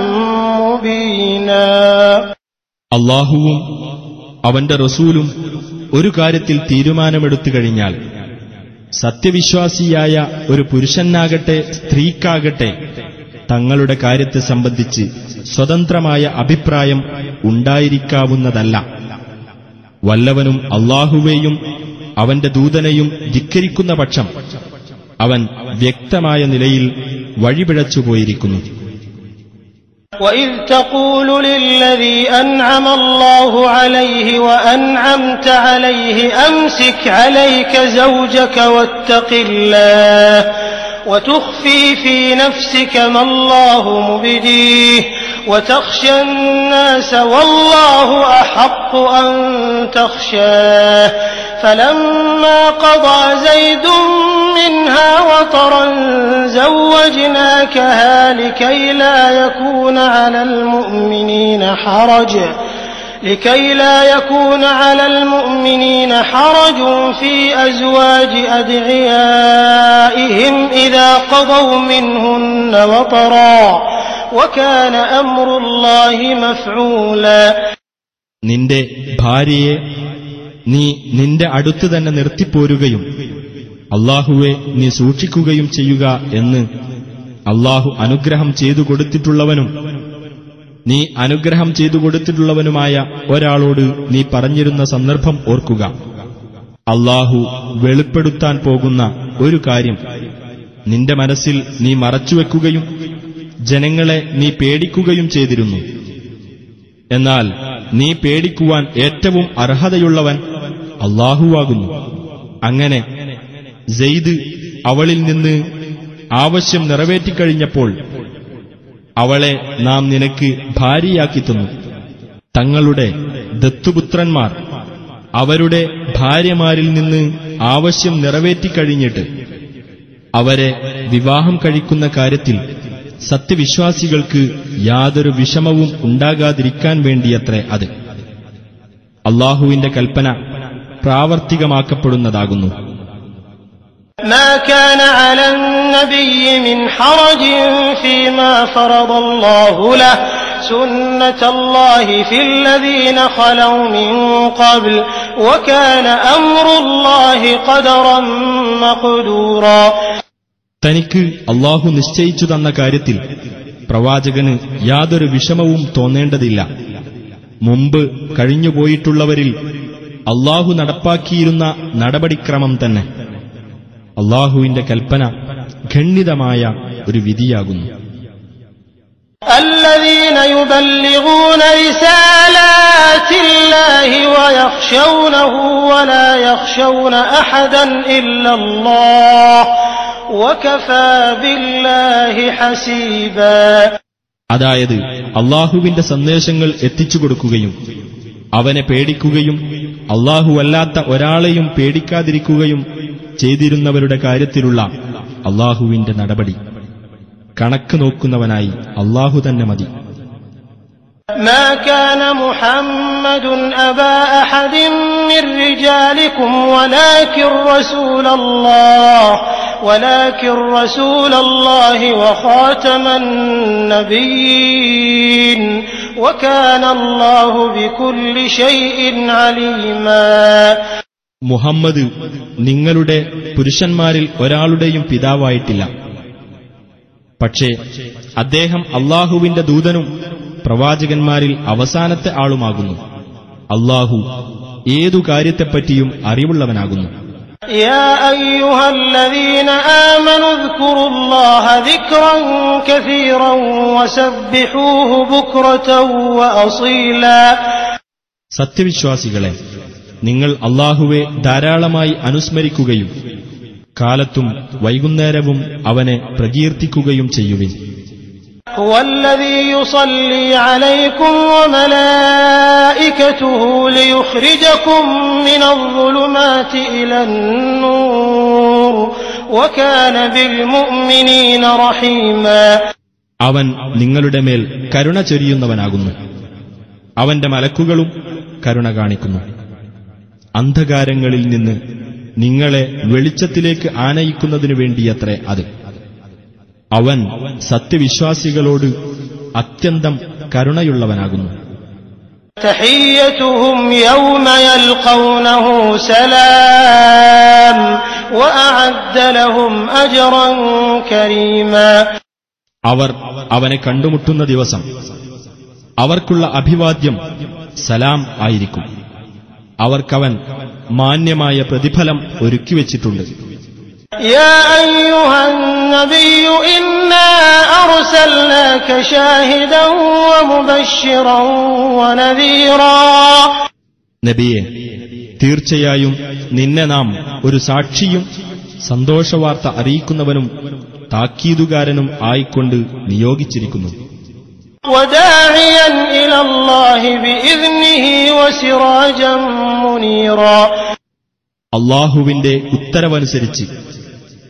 Speaker 2: مبينا.
Speaker 4: അല്ലാഹുവും അവന്റെ റസൂലും ഒരു കാര്യത്തിൽ തീരുമാനമെടുത്തു കഴിഞ്ഞാൽ സത്യവിശ്വാസിയായ ഒരു പുരുഷനാകട്ടെ സ്ത്രീക്കാകട്ടെ തങ്ങളുടെ കാര്യത്തെ സംബന്ധിച്ച് സ്വതന്ത്രമായ അഭിപ്രായം ഉണ്ടായിരിക്കാവുന്നതല്ല. വല്ലവനും അല്ലാഹുവേയും അവന്റെ ദൂതനെയും ധിക്കരിക്കുന്ന പക്ഷം അവൻ വ്യക്തമായ നിലയിൽ വഴിപിഴച്ചുപോയിരിക്കുന്നു.
Speaker 2: وَإِذْ تَقُولُ لِلَّذِي أَنْعَمَ اللَّهُ عَلَيْهِ وَأَنْعَمْتَ عَلَيْهِ أَمْسِكْ عَلَيْكَ زَوْجَكَ وَاتَّقِ اللَّهَ وَتُخْفِي فِي نَفْسِكَ مَا اللَّهُ مُبْدِيهِ وَتَخْشَى النَّاسَ وَاللَّهُ أَحَقُّ أَن تَخْشَاهُ فَلَمَّا قَضَى زَيْدٌ منها وطرا زوجناكها لكي لا يكون على المؤمنين حرج لكي لا يكون على المؤمنين حرج في أزواج أدعيائهم إذا قضوا منهن وطرا وكان أمر الله مفعولا.
Speaker 4: നിന്റെ ഭാര്യയെ നീ നിന്റെ അടുത്ത് തന്നെ നിർത്തിപ്പോരുകയും അല്ലാഹുവെ നീ സൂക്ഷിക്കുകയും ചെയ്യുക എന്ന് അല്ലാഹു അനുഗ്രഹം ചെയ്തു കൊടുത്തിട്ടുള്ളവനും നീ അനുഗ്രഹം ചെയ്തു കൊടുത്തിട്ടുള്ളവനുമായ ഒരാളോട് നീ പറഞ്ഞിരുന്ന സന്ദർഭം ഓർക്കുക. അല്ലാഹു വെളിപ്പെടുത്താൻ പോകുന്ന ഒരു കാര്യം നിന്റെ മനസ്സിൽ നീ മറച്ചുവെക്കുകയും ജനങ്ങളെ നീ പേടിക്കുകയും ചെയ്തിരുന്നു. എന്നാൽ നീ പേടിക്കുവാൻ ഏറ്റവും അർഹതയുള്ളവൻ അല്ലാഹുവാകുന്നു. അങ്ങനെ സെയ്ദ് അവളിൽ നിന്ന് ആവശ്യം നിറവേറ്റിക്കഴിഞ്ഞപ്പോൾ അവളെ നാം നിനക്ക് ഭാര്യയാക്കി തന്നു. തങ്ങളുടെ ദത്തുപുത്രന്മാർ അവരുടെ ഭാര്യമാരിൽ നിന്ന് ആവശ്യം നിറവേറ്റിക്കഴിഞ്ഞിട്ട് അവരെ വിവാഹം കഴിക്കുന്ന കാര്യത്തിൽ സത്യവിശ്വാസികൾക്ക് യാതൊരു വിഷമവും ഉണ്ടാകാതിരിക്കാൻ വേണ്ടിയത്രേ അത്. അല്ലാഹുവിന്റെ കൽപ്പന പ്രാവർത്തികമാക്കപ്പെടുന്നതാകുന്നു.
Speaker 2: ما كان على النبي من حرج فيما فرض الله له سنة الله في الذين خلوا من قبل وكان أمر الله قدرا مقدورا.
Speaker 4: തനിക്ക് അല്ലാഹു നിശ്ചയിച്ചു തന്ന കാര്യത്തിൽ പ്രവാചകന് യാതൊരു വിഷമവും തോന്നേണ്ടതില്ല. മുമ്പ് കഴിഞ്ഞുപോയിട്ടുള്ളവരിൽ അല്ലാഹു നടപ്പാക്കിയിരുന്ന നടപടിക്രമം തന്നെ. അല്ലാഹുവിന്റെ കൽപ്പന ഖണ്ഡിതമായ ഒരു വിധിയാകുന്നു.
Speaker 2: الذين يبلغون رسالات الله ويخشونه ولا يخشون أحدا إلا الله وكفى بالله حسيبا.
Speaker 4: അതായത് അല്ലാഹുവിന്റെ സന്ദേശങ്ങൾ എത്തിച്ചു കൊടുക്കുകയും അവനെ പേടിക്കുകയും അല്ലാഹുവല്ലാത്ത ഒരാളെയും പേടിക്കാതിരിക്കുകയും ചെയ്തിരുന്നവരുടെ കാര്യത്തിലുള്ള അല്ലാഹുവിന്റെ നടപടി കണക്ക് നോക്കുന്നവനായി അല്ലാഹു തന്നെ മതി.
Speaker 2: ما كان محمد أبا أحد من رجالكم ولكن رسول الله ولكن رسول الله وخاتم النبيين وكان الله بكل شيء عليما.
Speaker 4: മുഹമ്മദ് നിങ്ങളുടെ പുരുഷന്മാരിൽ ഒരാളുടെയും പിതാവായിട്ടില്ല. പക്ഷേ അദ്ദേഹം അല്ലാഹുവിന്റെ ദൂതനും പ്രവാചകന്മാരിൽ അവസാനത്തെ ആളുമാകുന്നു. അല്ലാഹു ഏതു കാര്യത്തെപ്പറ്റിയും അറിവുള്ളവനാകുന്നു.
Speaker 2: يا أيها الذين آمنوا اذكروا الله ذكرا كثيرا وسبحوه بكرة وأصيلا.
Speaker 4: സത്യവിശ്വാസികളെ, നിങ്ങൾ അല്ലാഹുവെ ധാരാളമായി അനുസ്മരിക്കുകയും കാലത്തും വൈകുന്നേരവും അവനെ പ്രകീർത്തിക്കുകയും ചെയ്യുവിൻ.
Speaker 2: هو الذي يصلي عليكم وملائكته ليخرجكم من الظلمات إلى النور وكان بالمؤمنين رحيما.
Speaker 4: അവൻ നിങ്ങളുടെ മേൽ കരുണ ചൊരിയുന്നവനാകുന്നു. അവന്റെ മലക്കുകളും കരുണ കാണിക്കുന്നു. അന്ധകാരങ്ങളിൽ നിന്ന് നിങ്ങളെ വെളിച്ചത്തിലേക്ക് ആനയിക്കുന്നതിനു വേണ്ടിയത്രേ അത്. അവൻ സത്യവിശ്വാസികളോട് അത്യന്തം കരുണയുള്ളവനാകുന്നു.
Speaker 2: تحيتهم يوم يلقونه سلام وأعد لهم أجرا كريما.
Speaker 4: അവർ അവനെ കണ്ടുമുട്ടുന്ന ദിവസം അവർക്കുള്ള അഭിവാദ്യം സലാം ആയിരിക്കും. അവർക്കവൻ മാന്യമായ പ്രതിഫലം ഒരുക്കിവെച്ചിട്ടുണ്ട്.
Speaker 2: يا أيها النبي إنا أرسلناك شاهدا ومبشرا ونذيرا.
Speaker 4: നബിയെ, തീർച്ചയായും നിന്നെ നാം ഒരു സാക്ഷിയും സന്തോഷവാർത്ത അറിയിക്കുന്നവനും താക്കീതുകാരനും ആയിക്കൊണ്ട് നിയോഗിച്ചിരിക്കുന്നു.
Speaker 2: وداعيا إلى الله بإذنه وسراجا منيرا.
Speaker 4: അല്ലാഹുവിന്റെ ഉത്തരവനുസരിച്ച്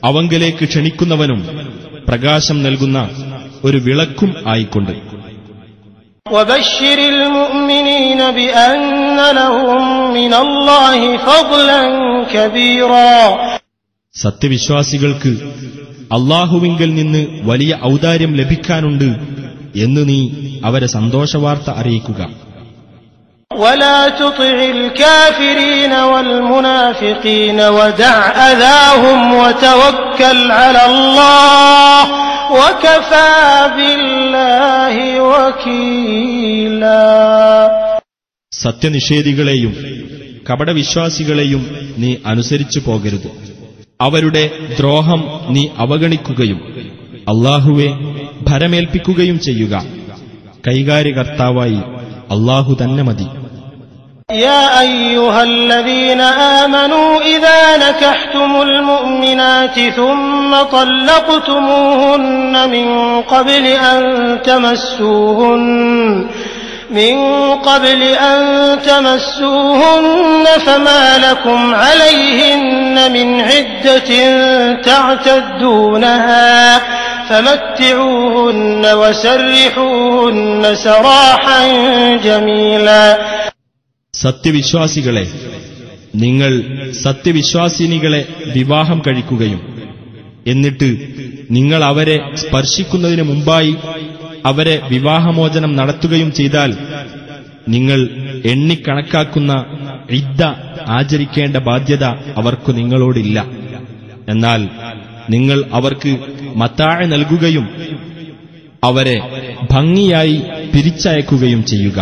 Speaker 4: അവങ്കലേക്ക് ക്ഷണിക്കുന്നവനും പ്രകാശം നൽകുന്ന ഒരു വിളക്കും ആയിക്കൊണ്ട്.
Speaker 2: وبشر المؤمنين بأن لهم من الله فضلا كبيرا.
Speaker 4: സത്യവിശ്വാസികൾക്ക് അല്ലാഹുവിങ്കൽ നിന്ന് വലിയ ഔദാര്യം ലഭിക്കാനുണ്ട് എന്ന് നീ അവരെ സന്തോഷവാർത്ത അറിയിക്കുക.
Speaker 2: ولا تطع الكافرين والمنافقين ودع أذاهم وتوكل على الله وكفى بالله وكيلا.
Speaker 4: സത്യനിഷേധികളെയും കപടവിശ്വാസികളെയും നീ അനുസരിച്ചു പോകരുത്. അവരുടെ ദ്രോഹം നീ അവഗണിക്കുകയും അല്ലാഹുവെ ഭരമേൽപ്പിക്കുകയും ചെയ്യുക. കൈകാര്യകർത്താവായി അല്ലാഹു തന്നെ മതി.
Speaker 2: يا أيها الذين آمنوا إذا نكحتم المؤمنات ثم طلقتموهن من قبل أن تمسوهن من قبل أن تمسوهن فما لكم عليهن من عدة تعتدونها فمتعوهن وسرحوهن سراحا جميلا.
Speaker 4: സത്യവിശ്വാസികളെ, നിങ്ങൾ സത്യവിശ്വാസിനികളെ വിവാഹം കഴിക്കുകയും എന്നിട്ട് നിങ്ങൾ അവരെ സ്പർശിക്കുന്നതിന് മുമ്പായി അവരെ വിവാഹമോചനം നടത്തുകയും ചെയ്താൽ നിങ്ങൾ എണ്ണിക്കണക്കാക്കുന്ന ഇദ്ദ ആചരിക്കേണ്ട ബാധ്യത അവർക്കു നിങ്ങളോടില്ല. എന്നാൽ നിങ്ങൾ അവർക്ക് മത്താഅ് നൽകുകയും അവരെ ഭംഗിയായി പിരിച്ചയക്കുകയും ചെയ്യുക.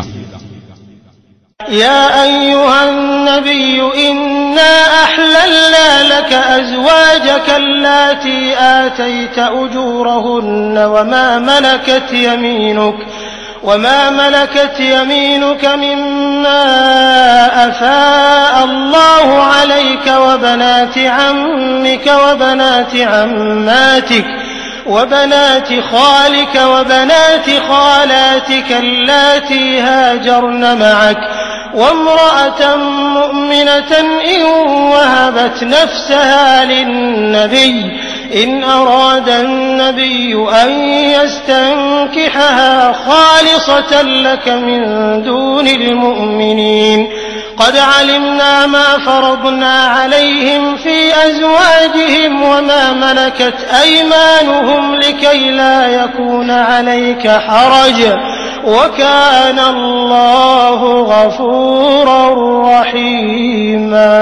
Speaker 2: يا أيها النبي إنا أحللنا لك أزواجك اللاتي آتيت أجورهن وما ملكت يمينك وما ملكت يمينك مما أفاء الله عليك وبنات عمك وبنات عماتك وبنات خالك وبنات خالاتك اللاتي هاجرن معك وامرأة مؤمنة إن وهبت نفسها للنبي إن أراد النبي أن يستنكحها خالصة لك من دون المؤمنين قد علمنا ما فرضنا عليهم في أزواجهم وما ملكت أيمانهم لكي لا يكون عليك حرج وكان الله غفورا رحيما.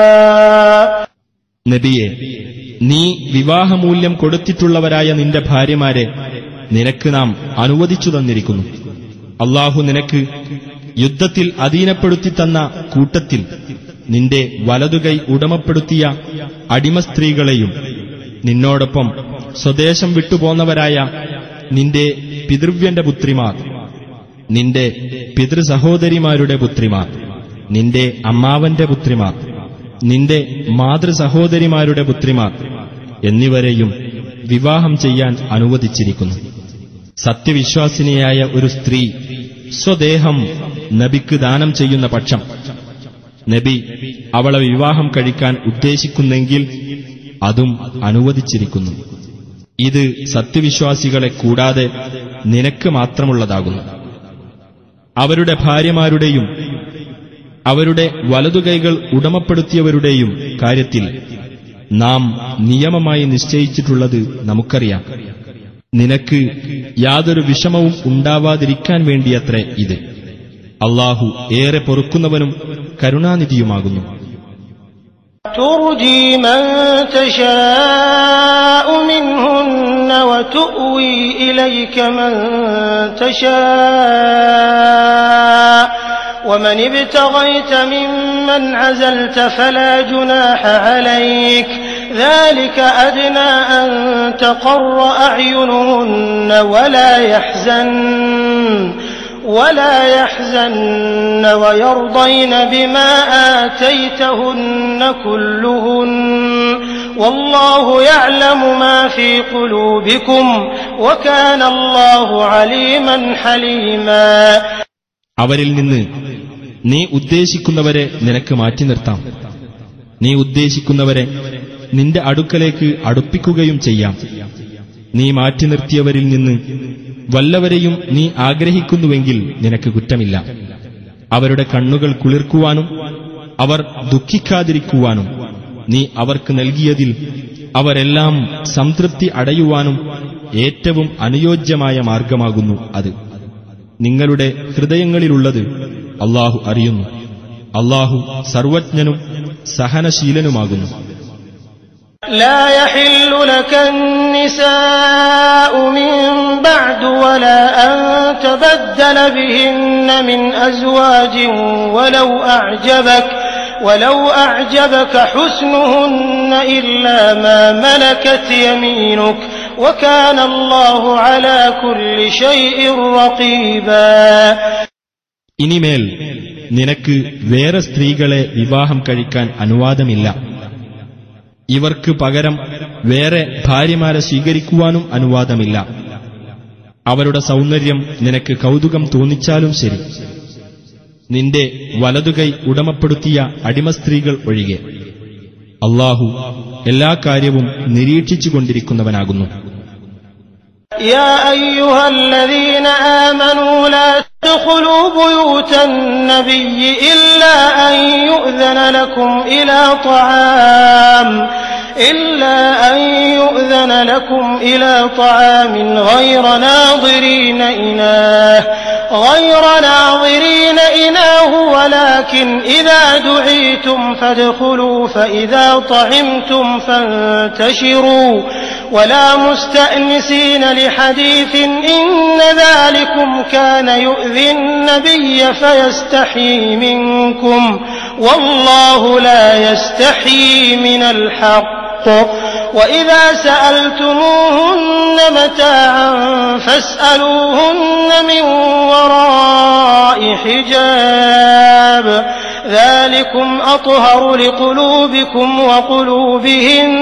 Speaker 4: നബിയെ, നീ വിവാഹമൂല്യം കൊടുത്തിട്ടുള്ളവരായ നിന്റെ ഭാര്യമാരെ നിനക്ക് നാം അനുവദിച്ചു തന്നിരിക്കുന്നു. അല്ലാഹു നിനക്ക് യുദ്ധത്തിൽ അധീനപ്പെടുത്തി തന്ന കൂട്ടത്തിൽ നിന്റെ വലതുകൈ ഉടമപ്പെടുത്തിയ അടിമസ്ത്രീകളെയും നിന്നോടൊപ്പം സ്വദേശം വിട്ടുപോന്നവരായ നിന്റെ പിതൃവ്യന്റെ പുത്രിമാർ, നിന്റെ പിതൃസഹോദരിമാരുടെ പുത്രിമാർ, നിന്റെ അമ്മാവന്റെ പുത്രിമാർ, നിന്റെ മാതൃസഹോദരിമാരുടെ പുത്രിമാർ എന്നിവരെയും വിവാഹം ചെയ്യാൻ അനുവദിച്ചിരിക്കുന്നു. സത്യവിശ്വാസിനിയായ ഒരു സ്ത്രീ സ്വദേഹം നബിക്ക് ദാനം ചെയ്യുന്ന പക്ഷം നബി അവളെ വിവാഹം കഴിക്കാൻ ഉദ്ദേശിക്കുന്നെങ്കിൽ അതും അനുവദിച്ചിരിക്കുന്നു. ഇത് സത്യവിശ്വാസികളെ കൂടാതെ നിനക്ക് മാത്രമുള്ളതാകുന്നു. അവരുടെ ഭാര്യമാരുടെയും അവരുടെ വലതുകൈകൾ ഉടമപ്പെടുത്തിയവരുടെയും കാര്യത്തിൽ നാം നിയമമായി നിശ്ചയിച്ചിട്ടുള്ളത് നമുക്കറിയാം. നിനക്ക് യാതൊരു വിഷമവും ഉണ്ടാവാതിരിക്കാൻ വേണ്ടിയത്രേ ഇത്. അല്ലാഹു ഏറെ പൊറുക്കുന്നവനും കരുണാനിധിയുമാകുന്നു.
Speaker 2: ترجي من تشاء منهن وتؤوي إليك من تشاء ومن ابتغيت ممن عزلت فلا جناح عليك ذلك أدنى أن تقر أعينهن ولا يحزن ولا يحزن ويرضين بما آتيتهن كلهن والله يعلم ما في قلوبكم وكان الله عليما حليما.
Speaker 4: അവരിൽ നിന്ന് നീ ഉദ്ദേശിക്കുന്നവരെ നിനക്ക് മാറ്റി നിർത്താം. നീ ഉദ്ദേശിക്കുന്നവരെ നിന്റെ അടുക്കലേക്ക് അടുപ്പിക്കുകയും ചെയ്യാം. നീ മാറ്റി നിർത്തിയവരിൽ നിന്ന് വല്ലവരെയും നീ ആഗ്രഹിക്കുന്നുവെങ്കിൽ നിനക്ക് കുറ്റമില്ല. അവരുടെ കണ്ണുകൾ കുളിർക്കുവാനും അവർ ദുഃഖിക്കാതിരിക്കുവാനും നീ അവർക്ക് നൽകിയതിൽ അവരെല്ലാം സംതൃപ്തി അടയുവാനും ഏറ്റവും അനുയോജ്യമായ മാർഗമാകുന്നു അത്. നിങ്ങളുടെ ഹൃദയങ്ങളിലുള്ളത് അല്ലാഹു അറിയുന്നു. അല്ലാഹു സർവജ്ഞനും സഹനശീലനുമാകുന്നു.
Speaker 2: لا يحل لك النساء من بعد ولا أن تبدل بهن من أزواج ولو أعجبك ولو أعجبك حسنهن إلا ما ملكت يمينك وكان الله على كل شيء رقيبا.
Speaker 4: ഇനിമേൽ നിനക്ക് വേറെ സ്ത്രീകളെ വിവാഹം കഴിക്കാൻ അനുവാദമില്ല. ഇവർക്ക് പകരം വേറെ ഭാര്യമാരെ സ്വീകരിക്കുവാനും അനുവാദമില്ല. അവരുടെ സൗന്ദര്യം നിനക്ക് കൗതുകം തോന്നിച്ചാലും ശരി, നിന്റെ വലതുകൈ ഉടമപ്പെടുത്തിയ അടിമസ്ത്രീകൾ ഒഴികെ. അല്ലാഹു എല്ലാ കാര്യവും നിരീക്ഷിച്ചുകൊണ്ടിരിക്കുന്നവനാകുന്നു.
Speaker 2: يا أيها الذين آمنوا لا تدخلوا بيوت النبي إلا أن يؤذن لكم إلى طعام إلا أن يؤذن لكم إلى طعام غير ناظرين إناه غير ناظرين إناه ولكن إذا دعيتم فادخلوا فإذا طعمتم فانتشروا ولا مستأنسين لحديث إن ذلكم كان يؤذي النبي فيستحيي منكم والله لا يستحيي من الحق وإذا سألتموهن متاعا فاسألوهن من وراء حجاب ذلكم أطهر لقلوبكم وقلوبهن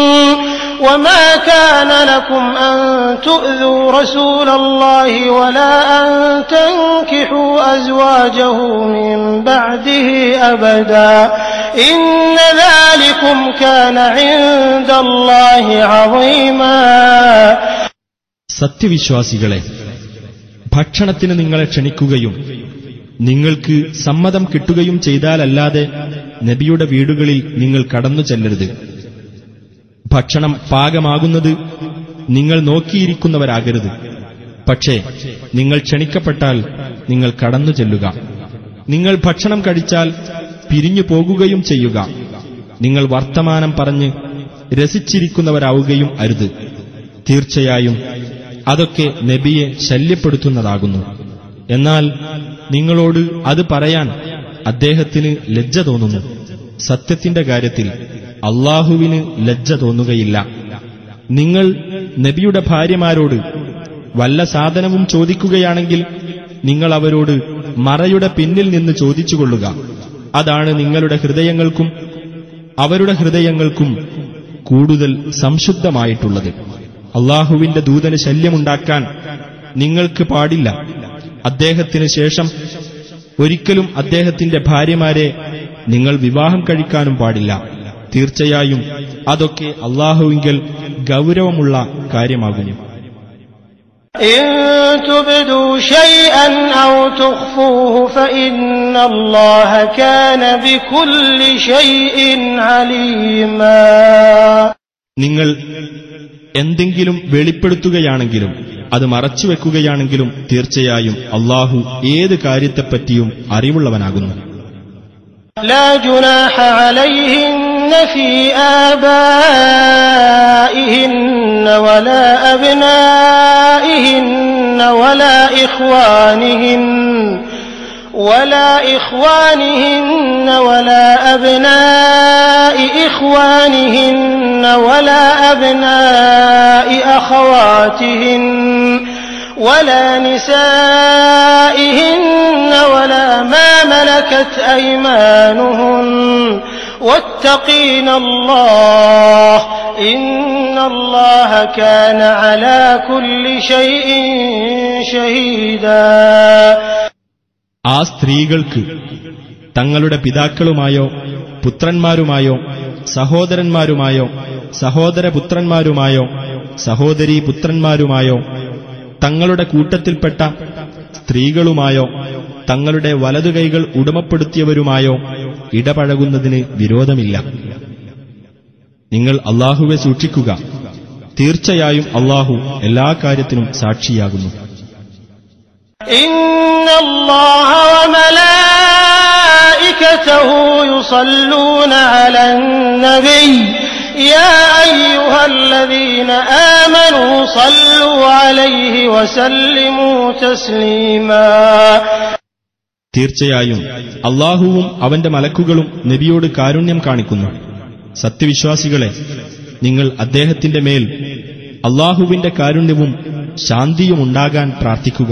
Speaker 2: وما كان لكم أن تؤذوا رسول الله ولا أن تنكحوا أزواجه من بعده أبدا إن ذلكم كان عند الله عظيما.
Speaker 4: സത്യവിശ്വാസികളെ, ഭക്ഷണത്തിന് നിങ്ങളെ ക്ഷണിക്കുകയും നിങ്ങൾക്ക് സമ്മതം കിട്ടുകയും ചെയ്താലല്ലാതെ നബിയുടെ വീടുകളിൽ നിങ്ങൾ കടന്നു ചെല്ലരുത്. ഭക്ഷണം പാകമാകുന്നത് നിങ്ങൾ നോക്കിയിരിക്കുന്നവരാകരുത്. പക്ഷേ നിങ്ങൾ ക്ഷണിക്കപ്പെട്ടാൽ നിങ്ങൾ കടന്നു ചെല്ലുക. നിങ്ങൾ ഭക്ഷണം കഴിച്ചാൽ പിരിഞ്ഞു പോകുകയും ചെയ്യുക. നിങ്ങൾ വർത്തമാനം പറഞ്ഞ് രസിച്ചിരിക്കുന്നവരാവുകയും അരുത്. തീർച്ചയായും അതൊക്കെ നബിയെ ശല്യപ്പെടുത്തുന്നതാകുന്നു. എന്നാൽ നിങ്ങളോട് അത് പറയാൻ അദ്ദേഹത്തിന് ലജ്ജ തോന്നുന്നു. സത്യത്തിന്റെ കാര്യത്തിൽ അല്ലാഹുവിന് ലജ്ജ തോന്നുകയില്ല. നിങ്ങൾ നബിയുടെ ഭാര്യമാരോട് വല്ല സാധനവും ചോദിക്കുകയാണെങ്കിൽ നിങ്ങൾ അവരോട് മറയുടെ പിന്നിൽ നിന്ന് ചോദിച്ചുകൊള്ളുക. അതാണ് നിങ്ങളുടെ ഹൃദയങ്ങൾക്കും അവരുടെ ഹൃദയങ്ങൾക്കും കൂടുതൽ സംശുദ്ധമായിട്ടുള്ളത്. അല്ലാഹുവിന്റെ ദൂതന് ശല്യമുണ്ടാക്കാൻ നിങ്ങൾക്ക് പാടില്ല. അദ്ദേഹത്തിന് ശേഷം ഒരിക്കലും അദ്ദേഹത്തിന്റെ ഭാര്യമാരെ നിങ്ങൾ വിവാഹം കഴിക്കാനും പാടില്ല. തീർച്ചയായും അതൊക്കെ അല്ലാഹുവിങ്കൽ ഗൗരവമുള്ള കാര്യമാകുന്നു.
Speaker 2: إن تبدوا شيئا أو تخفوه فإن الله كان بكل شيء عليما.
Speaker 4: നിങ്ങൾ എന്തെങ്കിലും വെളിപ്പെടുത്തുകയാണെങ്കിലും അത് മറച്ചുവെക്കുകയാണെങ്കിലും തീർച്ചയായും അല്ലാഹു ഏത് കാര്യത്തെപ്പറ്റിയും അറിവുള്ളവനാകുന്നു.
Speaker 2: لا جناح عليهن في آبائهن ولا أبنائهن ولا إخوانهن ولا إخوانهن ولا أبناء إخوانهن ولا أبناء أخواتهن ولا نسائهن ولا ما ملكت أيمانهن واتقين الله إن الله كان على كل شيء شهيدا.
Speaker 4: ആ സ്ത്രീകൾക്ക് തങ്ങളുടെ പിതാക്കളുമായോ പുത്രന്മാരുമായോ സഹോദരന്മാരുമായോ സഹോദരപുത്രന്മാരുമായോ സഹോദരീ പുത്രന്മാരുമായോ തങ്ങളുടെ കൂട്ടത്തിൽപ്പെട്ട സ്ത്രീകളുമായോ തങ്ങളുടെ വലതുകൈകൾ ഉടമപ്പെടുത്തിയവരുമായോ ഇടപഴകുന്നതിന് വിരോധമില്ല. നിങ്ങൾ അല്ലാഹുവെ സൂക്ഷിക്കുക, തീർച്ചയായും അല്ലാഹു എല്ലാ കാര്യത്തിനും സാക്ഷിയാകുന്നു.
Speaker 2: ഇന്നല്ലാഹ വമലായികതഹു യുസല്ലൂന അലൻ നബി യാ അയ്യുഹല്ലദീന ആമനൂ സല്ലു അലൈഹി വസല്ലിമൂ തസ്ലീമാ.
Speaker 4: തീർച്ചയായും അല്ലാഹുവും അവന്റെ മലക്കുകളും നബിയോട് കാരുണ്യം കാണിക്കുന്നു. സത്യവിശ്വാസികളെ, നിങ്ങൾ അദ്ദേഹത്തിന്റെ മേൽ അല്ലാഹുവിന്റെ കാരുണ്യവും ശാന്തിയുമുണ്ടാകാൻ പ്രാർത്ഥിക്കുക.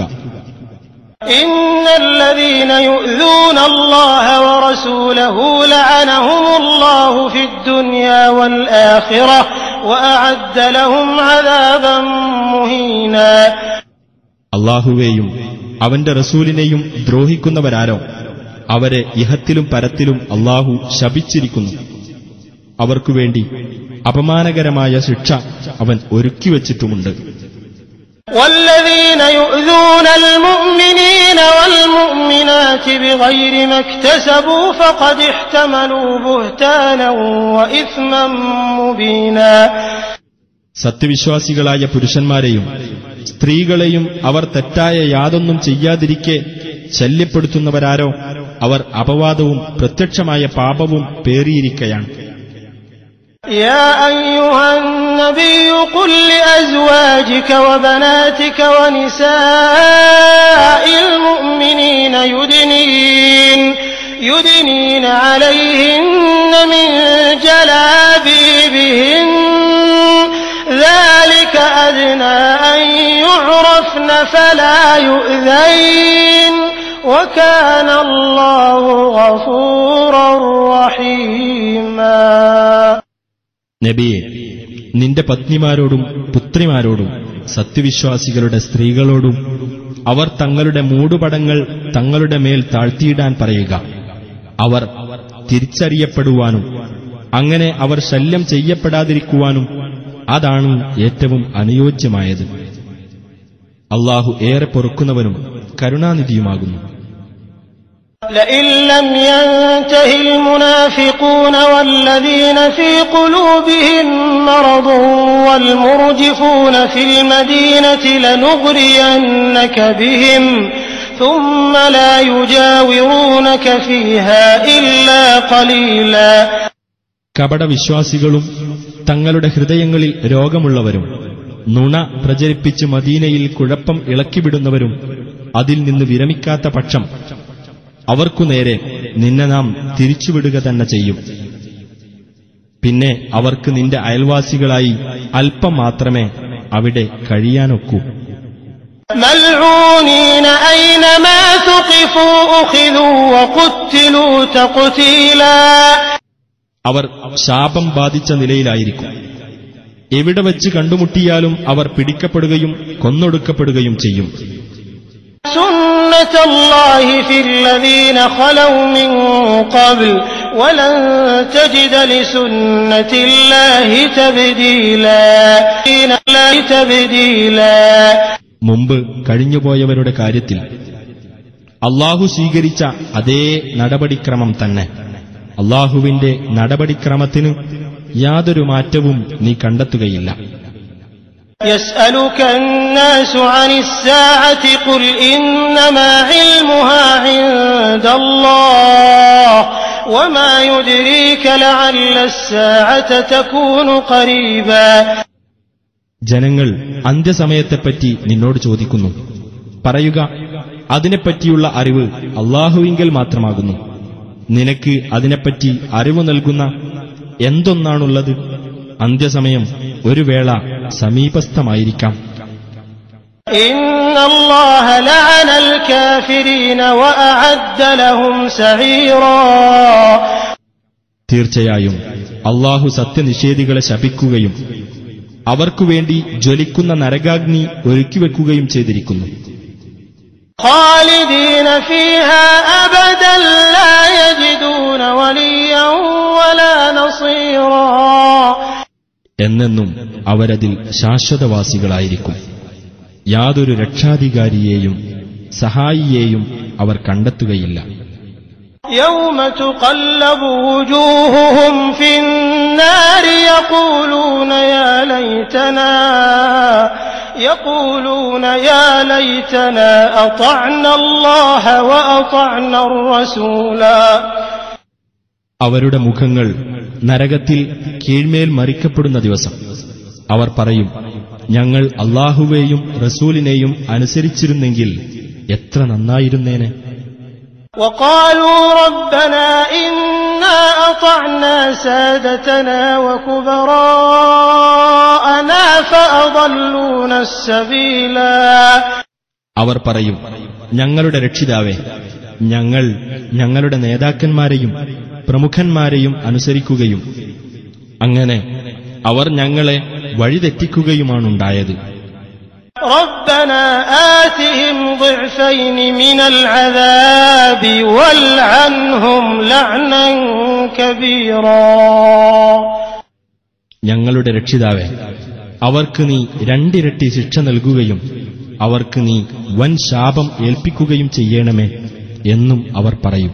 Speaker 2: ഇന്നല്ലദീന യുഅ്ദൂന അല്ലാഹ വറസൂലഹു ലഅനഹുമുല്ലാഹു ഫിദ്ദുനിയാ വൽ ആഖിറ വഅഅദ്ദ ലഹും അദാബൻ മുഹീനാ.
Speaker 4: അല്ലാഹുവേയും അവന്റെ റസൂലിനെയും ദ്രോഹിക്കുന്നവരാരോ അവരെ ഇഹത്തിലും പരത്തിലും അല്ലാഹു ശപിച്ചിരിക്കുന്നു. അവർക്കുവേണ്ടി അപമാനകരമായ ശിക്ഷ അവൻ ഒരുക്കിവച്ചിട്ടുമുണ്ട്.
Speaker 2: വല്ലദീന യുഅ്ദൂനൽ മുഅ്മിനീന വൽ മുഅ്മിനാതി ബിഗൈരി മക്തസബൂ ഫഖദ് ഇഹ്തമലൂ ബുഹ്താനൻ വഇസ്മൻ മുബീനാ.
Speaker 4: സത്യവിശ്വാസികളായ പുരുഷന്മാരെയും സ്ത്രീകളെയും അവർ തെറ്റായ യാതൊന്നും ചെയ്യാതിരിക്കെ ശല്യപ്പെടുത്തുന്നവരാരോ അവർ അപവാദവും പ്രത്യക്ഷമായ പാപവും പേറിയിരിക്കയാണ്.
Speaker 2: يا أيها النبي قل لأزواجك وبناتك ونساء المؤمنين يدنين يدنين عليهن من جلابيبهن ذلك أدنى أن يعرفن فلا يؤذين وكان الله غفورا رحيما.
Speaker 4: നബിയെ, നിന്റെ പത്നിമാരോടും പുത്രിമാരോടും സത്യവിശ്വാസികളുടെ സ്ത്രീകളോടും അവർ തങ്ങളുടെ മൂടുപടങ്ങൾ തങ്ങളുടെ മേൽ താഴ്ത്തിയിടാൻ പറയുക. അവർ തിരിച്ചറിയപ്പെടുവാനും അങ്ങനെ അവർ ശല്യം ചെയ്യപ്പെടാതിരിക്കുവാനും അതാണ് ഏറ്റവും അനുയോജ്യമായത്. അല്ലാഹു ഏറെ പൊറുക്കുന്നവനും കരുണാനിധിയുമാകുന്നു.
Speaker 2: لئن لم ينته المنافقون والذين في قلوبهم مرض والمرجفون في المدينة لنغرينك بهم ثم لا يجاورونك فيها إلا قليلا.
Speaker 4: കപടവിശ്വാസികളും തങ്ങളുടെ ഹൃദയങ്ങളിൽ രോഗമുള്ളവരും നുണ പ്രചരിപ്പിച്ച് മദീനയിൽ കുഴപ്പം ഇളക്കിവിടുന്നവരും അതിൽ നിന്ന് വിരമിക്കാത്ത പക്ഷം അവർക്കുനേരെ നിന്നെ നാം തിരിച്ചുവിടുക തന്നെ ചെയ്യും. പിന്നെ അവർക്ക് നിന്റെ അയൽവാസികളായി അല്പം മാത്രമേ അവിടെ കഴിയാനൊക്കൂ.
Speaker 2: മൽഊനീന ഐനമാ തുഖിഫൂ ഉഖിദൂ വഖുത്തിലൂ തഖ്തീലാ.
Speaker 4: അവർ ശാപം ബാധിച്ച നിലയിലായിരിക്കും. എവിടെ വെച്ച് കണ്ടുമുട്ടിയാലും അവർ പിടിക്കപ്പെടുകയും കൊന്നൊടുക്കപ്പെടുകയും ചെയ്യും.
Speaker 2: സുന്നത്തുല്ലാഹി ഫില്ലദീന ഖലൗ മിൻ ഖബ്ൽ വലൻ തജിദ ലിസുന്നത്തില്ലാഹി തബ്ദീലാ.
Speaker 4: മുമ്പ് കഴിഞ്ഞുപോയവരുടെ കാര്യത്തിൽ അല്ലാഹു സ്വീകരിച്ച അതേ നടപടിക്രമം തന്നെ. അല്ലാഹുവിന്റെ നടപടിക്രമത്തിന് യാതൊരു മാറ്റവും നീ കണ്ടെത്തുകയില്ല.
Speaker 2: يسألك الناس عن الساعة قل إنما علمها عند الله وما يدريك لعل الساعة تكون قريبا.
Speaker 4: ജനങ്ങൾ അന്ത്യസമയത്തെപ്പറ്റി നിന്നോട് ചോദിക്കുന്നു. പറയുക, അതിനെപ്പറ്റിയുള്ള അറിവ് അല്ലാഹുവിങ്കൽ മാത്രമാകുന്നു. നിനക്ക് അതിനെപ്പറ്റി അറിവ് നൽകുന്ന എന്തൊന്നാണുള്ളത്? അന്ത്യസമയം ഒരു വേള സമീപസ്ഥമായിരിക്കാം.
Speaker 2: ഇന്നല്ലാഹ ലഅനൽ കാഫിരീന വഅഅദ്ദ ലഹും സഈറാ.
Speaker 4: തീർച്ചയായും അല്ലാഹു സത്യനിഷേധികളെ ശപിക്കുകയും അവർക്കുവേണ്ടി ജ്വലിക്കുന്ന നരകാഗ്നി ഒരുക്കിവെക്കുകയും ചെയ്തിരിക്കുന്നു.
Speaker 2: ഖാലിദീന ഫീഹാ അബദൻ ലാ യജിദൂന വലിയ്യൻ വലാ നസീറാ.
Speaker 4: എന്നെന്നും അവരതിൽ ശാശ്വതവാസികളായിരിക്കും. യാതൊരു രക്ഷാധികാരിയെയും സഹായിയെയും അവർ കണ്ടെത്തുകയില്ല.
Speaker 2: يوم تقلب وجوههم في النار يقولون يا ليتنا يقولون يا ليتنا أطعنا الله وأطعنا الرسولا.
Speaker 4: അവരുടെ മുഖങ്ങൾ നരകത്തിൽ കീഴ്മേൽ മറിക്കപ്പെടുന്ന ദിവസം അവർ പറയും, ഞങ്ങൾ അല്ലാഹുവേയും റസൂലിനെയും അനുസരിച്ചിരുന്നെങ്കിൽ എത്ര നന്നായിരുന്നേനെ.
Speaker 2: وقالوا ربنا إنا أطعنا سادتنا وكبراءنا فأضلونا السبيلا.
Speaker 4: അവർ പറയും, ഞങ്ങളുടെ രക്ഷിതാവേ, ഞങ്ങൾ ഞങ്ങളുടെ നേതാക്കന്മാരെയും പ്രമുഖന്മാരെയും അനുസരിക്കുകയും അങ്ങനെ അവർ ഞങ്ങളെ വഴിതെറ്റിക്കുകയുമാണുണ്ടായത്.
Speaker 2: ربنا آتهم ضعفين من العذاب والعنهم لعنا كبيرا.
Speaker 4: ഞങ്ങളുടെ രക്ഷിതാവേ, അവർക്ക് നീ രണ്ടിരട്ടി ശിക്ഷ നൽകുകയും അവർക്ക് നീ വൻ ശാപം ഏൽപ്പിക്കുകയും ചെയ്യണമേ എന്നും അവർ പറയും.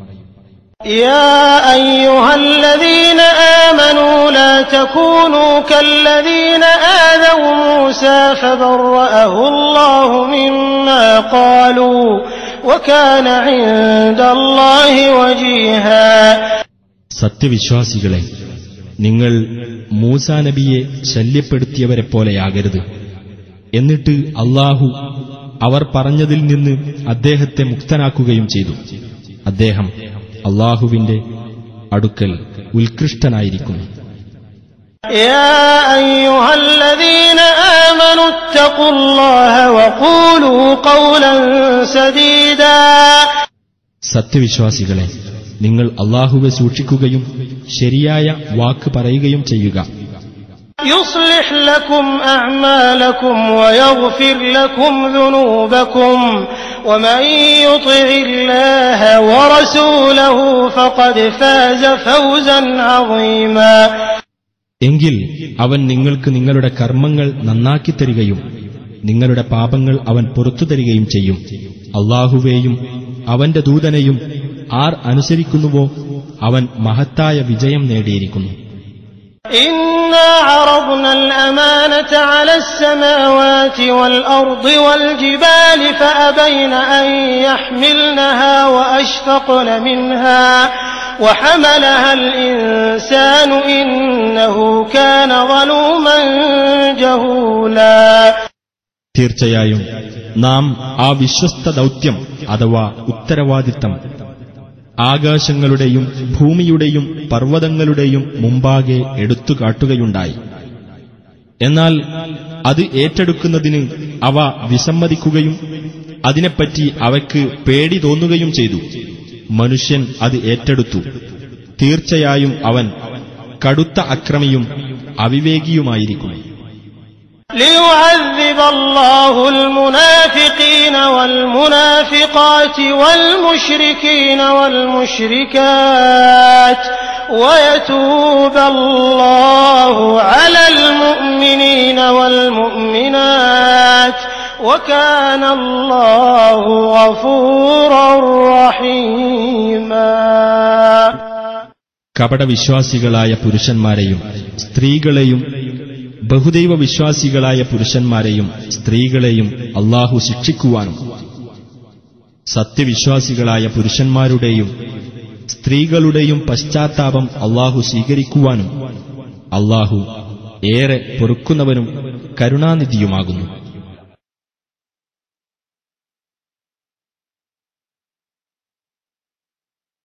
Speaker 2: يا أيها الذين آمنوا لا تكونوا كالذين آذوا موسى فبرأه الله مما قالوا وكان عند الله وجيها.
Speaker 4: സത്യവിശ്വാസികളെ, നിങ്ങൾ മൂസാ നബിയെ ശല്യപ്പെടുത്തിയവരെപ്പോലെയാകരുത്. എന്നിട്ട് അല്ലാഹു അവർ പറഞ്ഞതിൽ നിന്ന് അദ്ദേഹത്തെ മുക്തനാക്കുകയും ചെയ്തു. അദ്ദേഹം അല്ലാഹുവിന്റെ അടുക്കൽ ഉത്കൃഷ്ടനായിരിക്കുന്നു.
Speaker 2: يا أيها الذين آمنوا اتقوا الله وقولوا قولا سديدا.
Speaker 4: സത്യവിശ്വാസികളെ, നിങ്ങൾ അല്ലാഹുവെ സൂക്ഷിക്കുകയും ശരിയായ വാക്ക് പറയുകയും ചെയ്യുക.
Speaker 2: يصلح لكم أعمالكم ويغفر لكم ذنوبكم ومن يطع الله ورسوله فقد فاز فوزا عظيما.
Speaker 4: എങ്കിൽ അവൻ നിങ്ങൾക്ക് നിങ്ങളുടെ കർമ്മങ്ങൾ നന്നാക്കിത്തരികയും നിങ്ങളുടെ പാപങ്ങൾ അവൻ പുറത്തു തരികയും ചെയ്യും. അല്ലാഹുവേയും അവന്റെ ദൂതനെയും ആർ അനുസരിക്കുന്നുവോ അവൻ മഹത്തായ വിജയം നേടിയിരിക്കുന്നു.
Speaker 2: إنا عرضنا الأمانة على السماوات والأرض والجبال فأبين أن يحملنها وأشفقن منها وحملها الإنسان إنه كان ظلوما جهولا.
Speaker 4: തീർച്ചയായും നാം ആ വിശ്വസ്ത ദൗത്യം അഥവാ ഉത്തരവാദിത്തം ആകാശങ്ങളുടെയും ഭൂമിയുടെയും പർവ്വതങ്ങളുടെയും മുമ്പാകെ എടുത്തുകാട്ടുകയുണ്ടായി. എന്നാൽ അത് ഏറ്റെടുക്കുന്നതിന് അവ വിസമ്മതിക്കുകയും അതിനെപ്പറ്റി അവയ്ക്ക് പേടി തോന്നുകയും ചെയ്തു. മനുഷ്യൻ അത് ഏറ്റെടുത്തു. തീർച്ചയായും അവൻ കടുത്ത അക്രമിയും അവിവേകിയുമായിരിക്കുന്നു.
Speaker 2: ليعذب الله المنافقين والمنافقات والمشركين والمشركات ويتوب الله على المؤمنين والمؤمنات وكان الله غفورا رحيما.
Speaker 4: കപടവിശ്വാസികളായ പുരുഷന്മാരെയും സ്ത്രീകളെയും ബഹുദൈവ വിശ്വാസികളായ പുരുഷന്മാരെയും സ്ത്രീകളെയും അല്ലാഹു ശിക്ഷിക്കുവാനും സത്യവിശ്വാസികളായ പുരുഷന്മാരുടെയും സ്ത്രീകളുടെയും പശ്ചാത്താപം അല്ലാഹു സ്വീകരിക്കുവാനും അല്ലാഹു ഏറെ പൊറുക്കുന്നവനും കരുണാനിധിയുമാകുന്നു.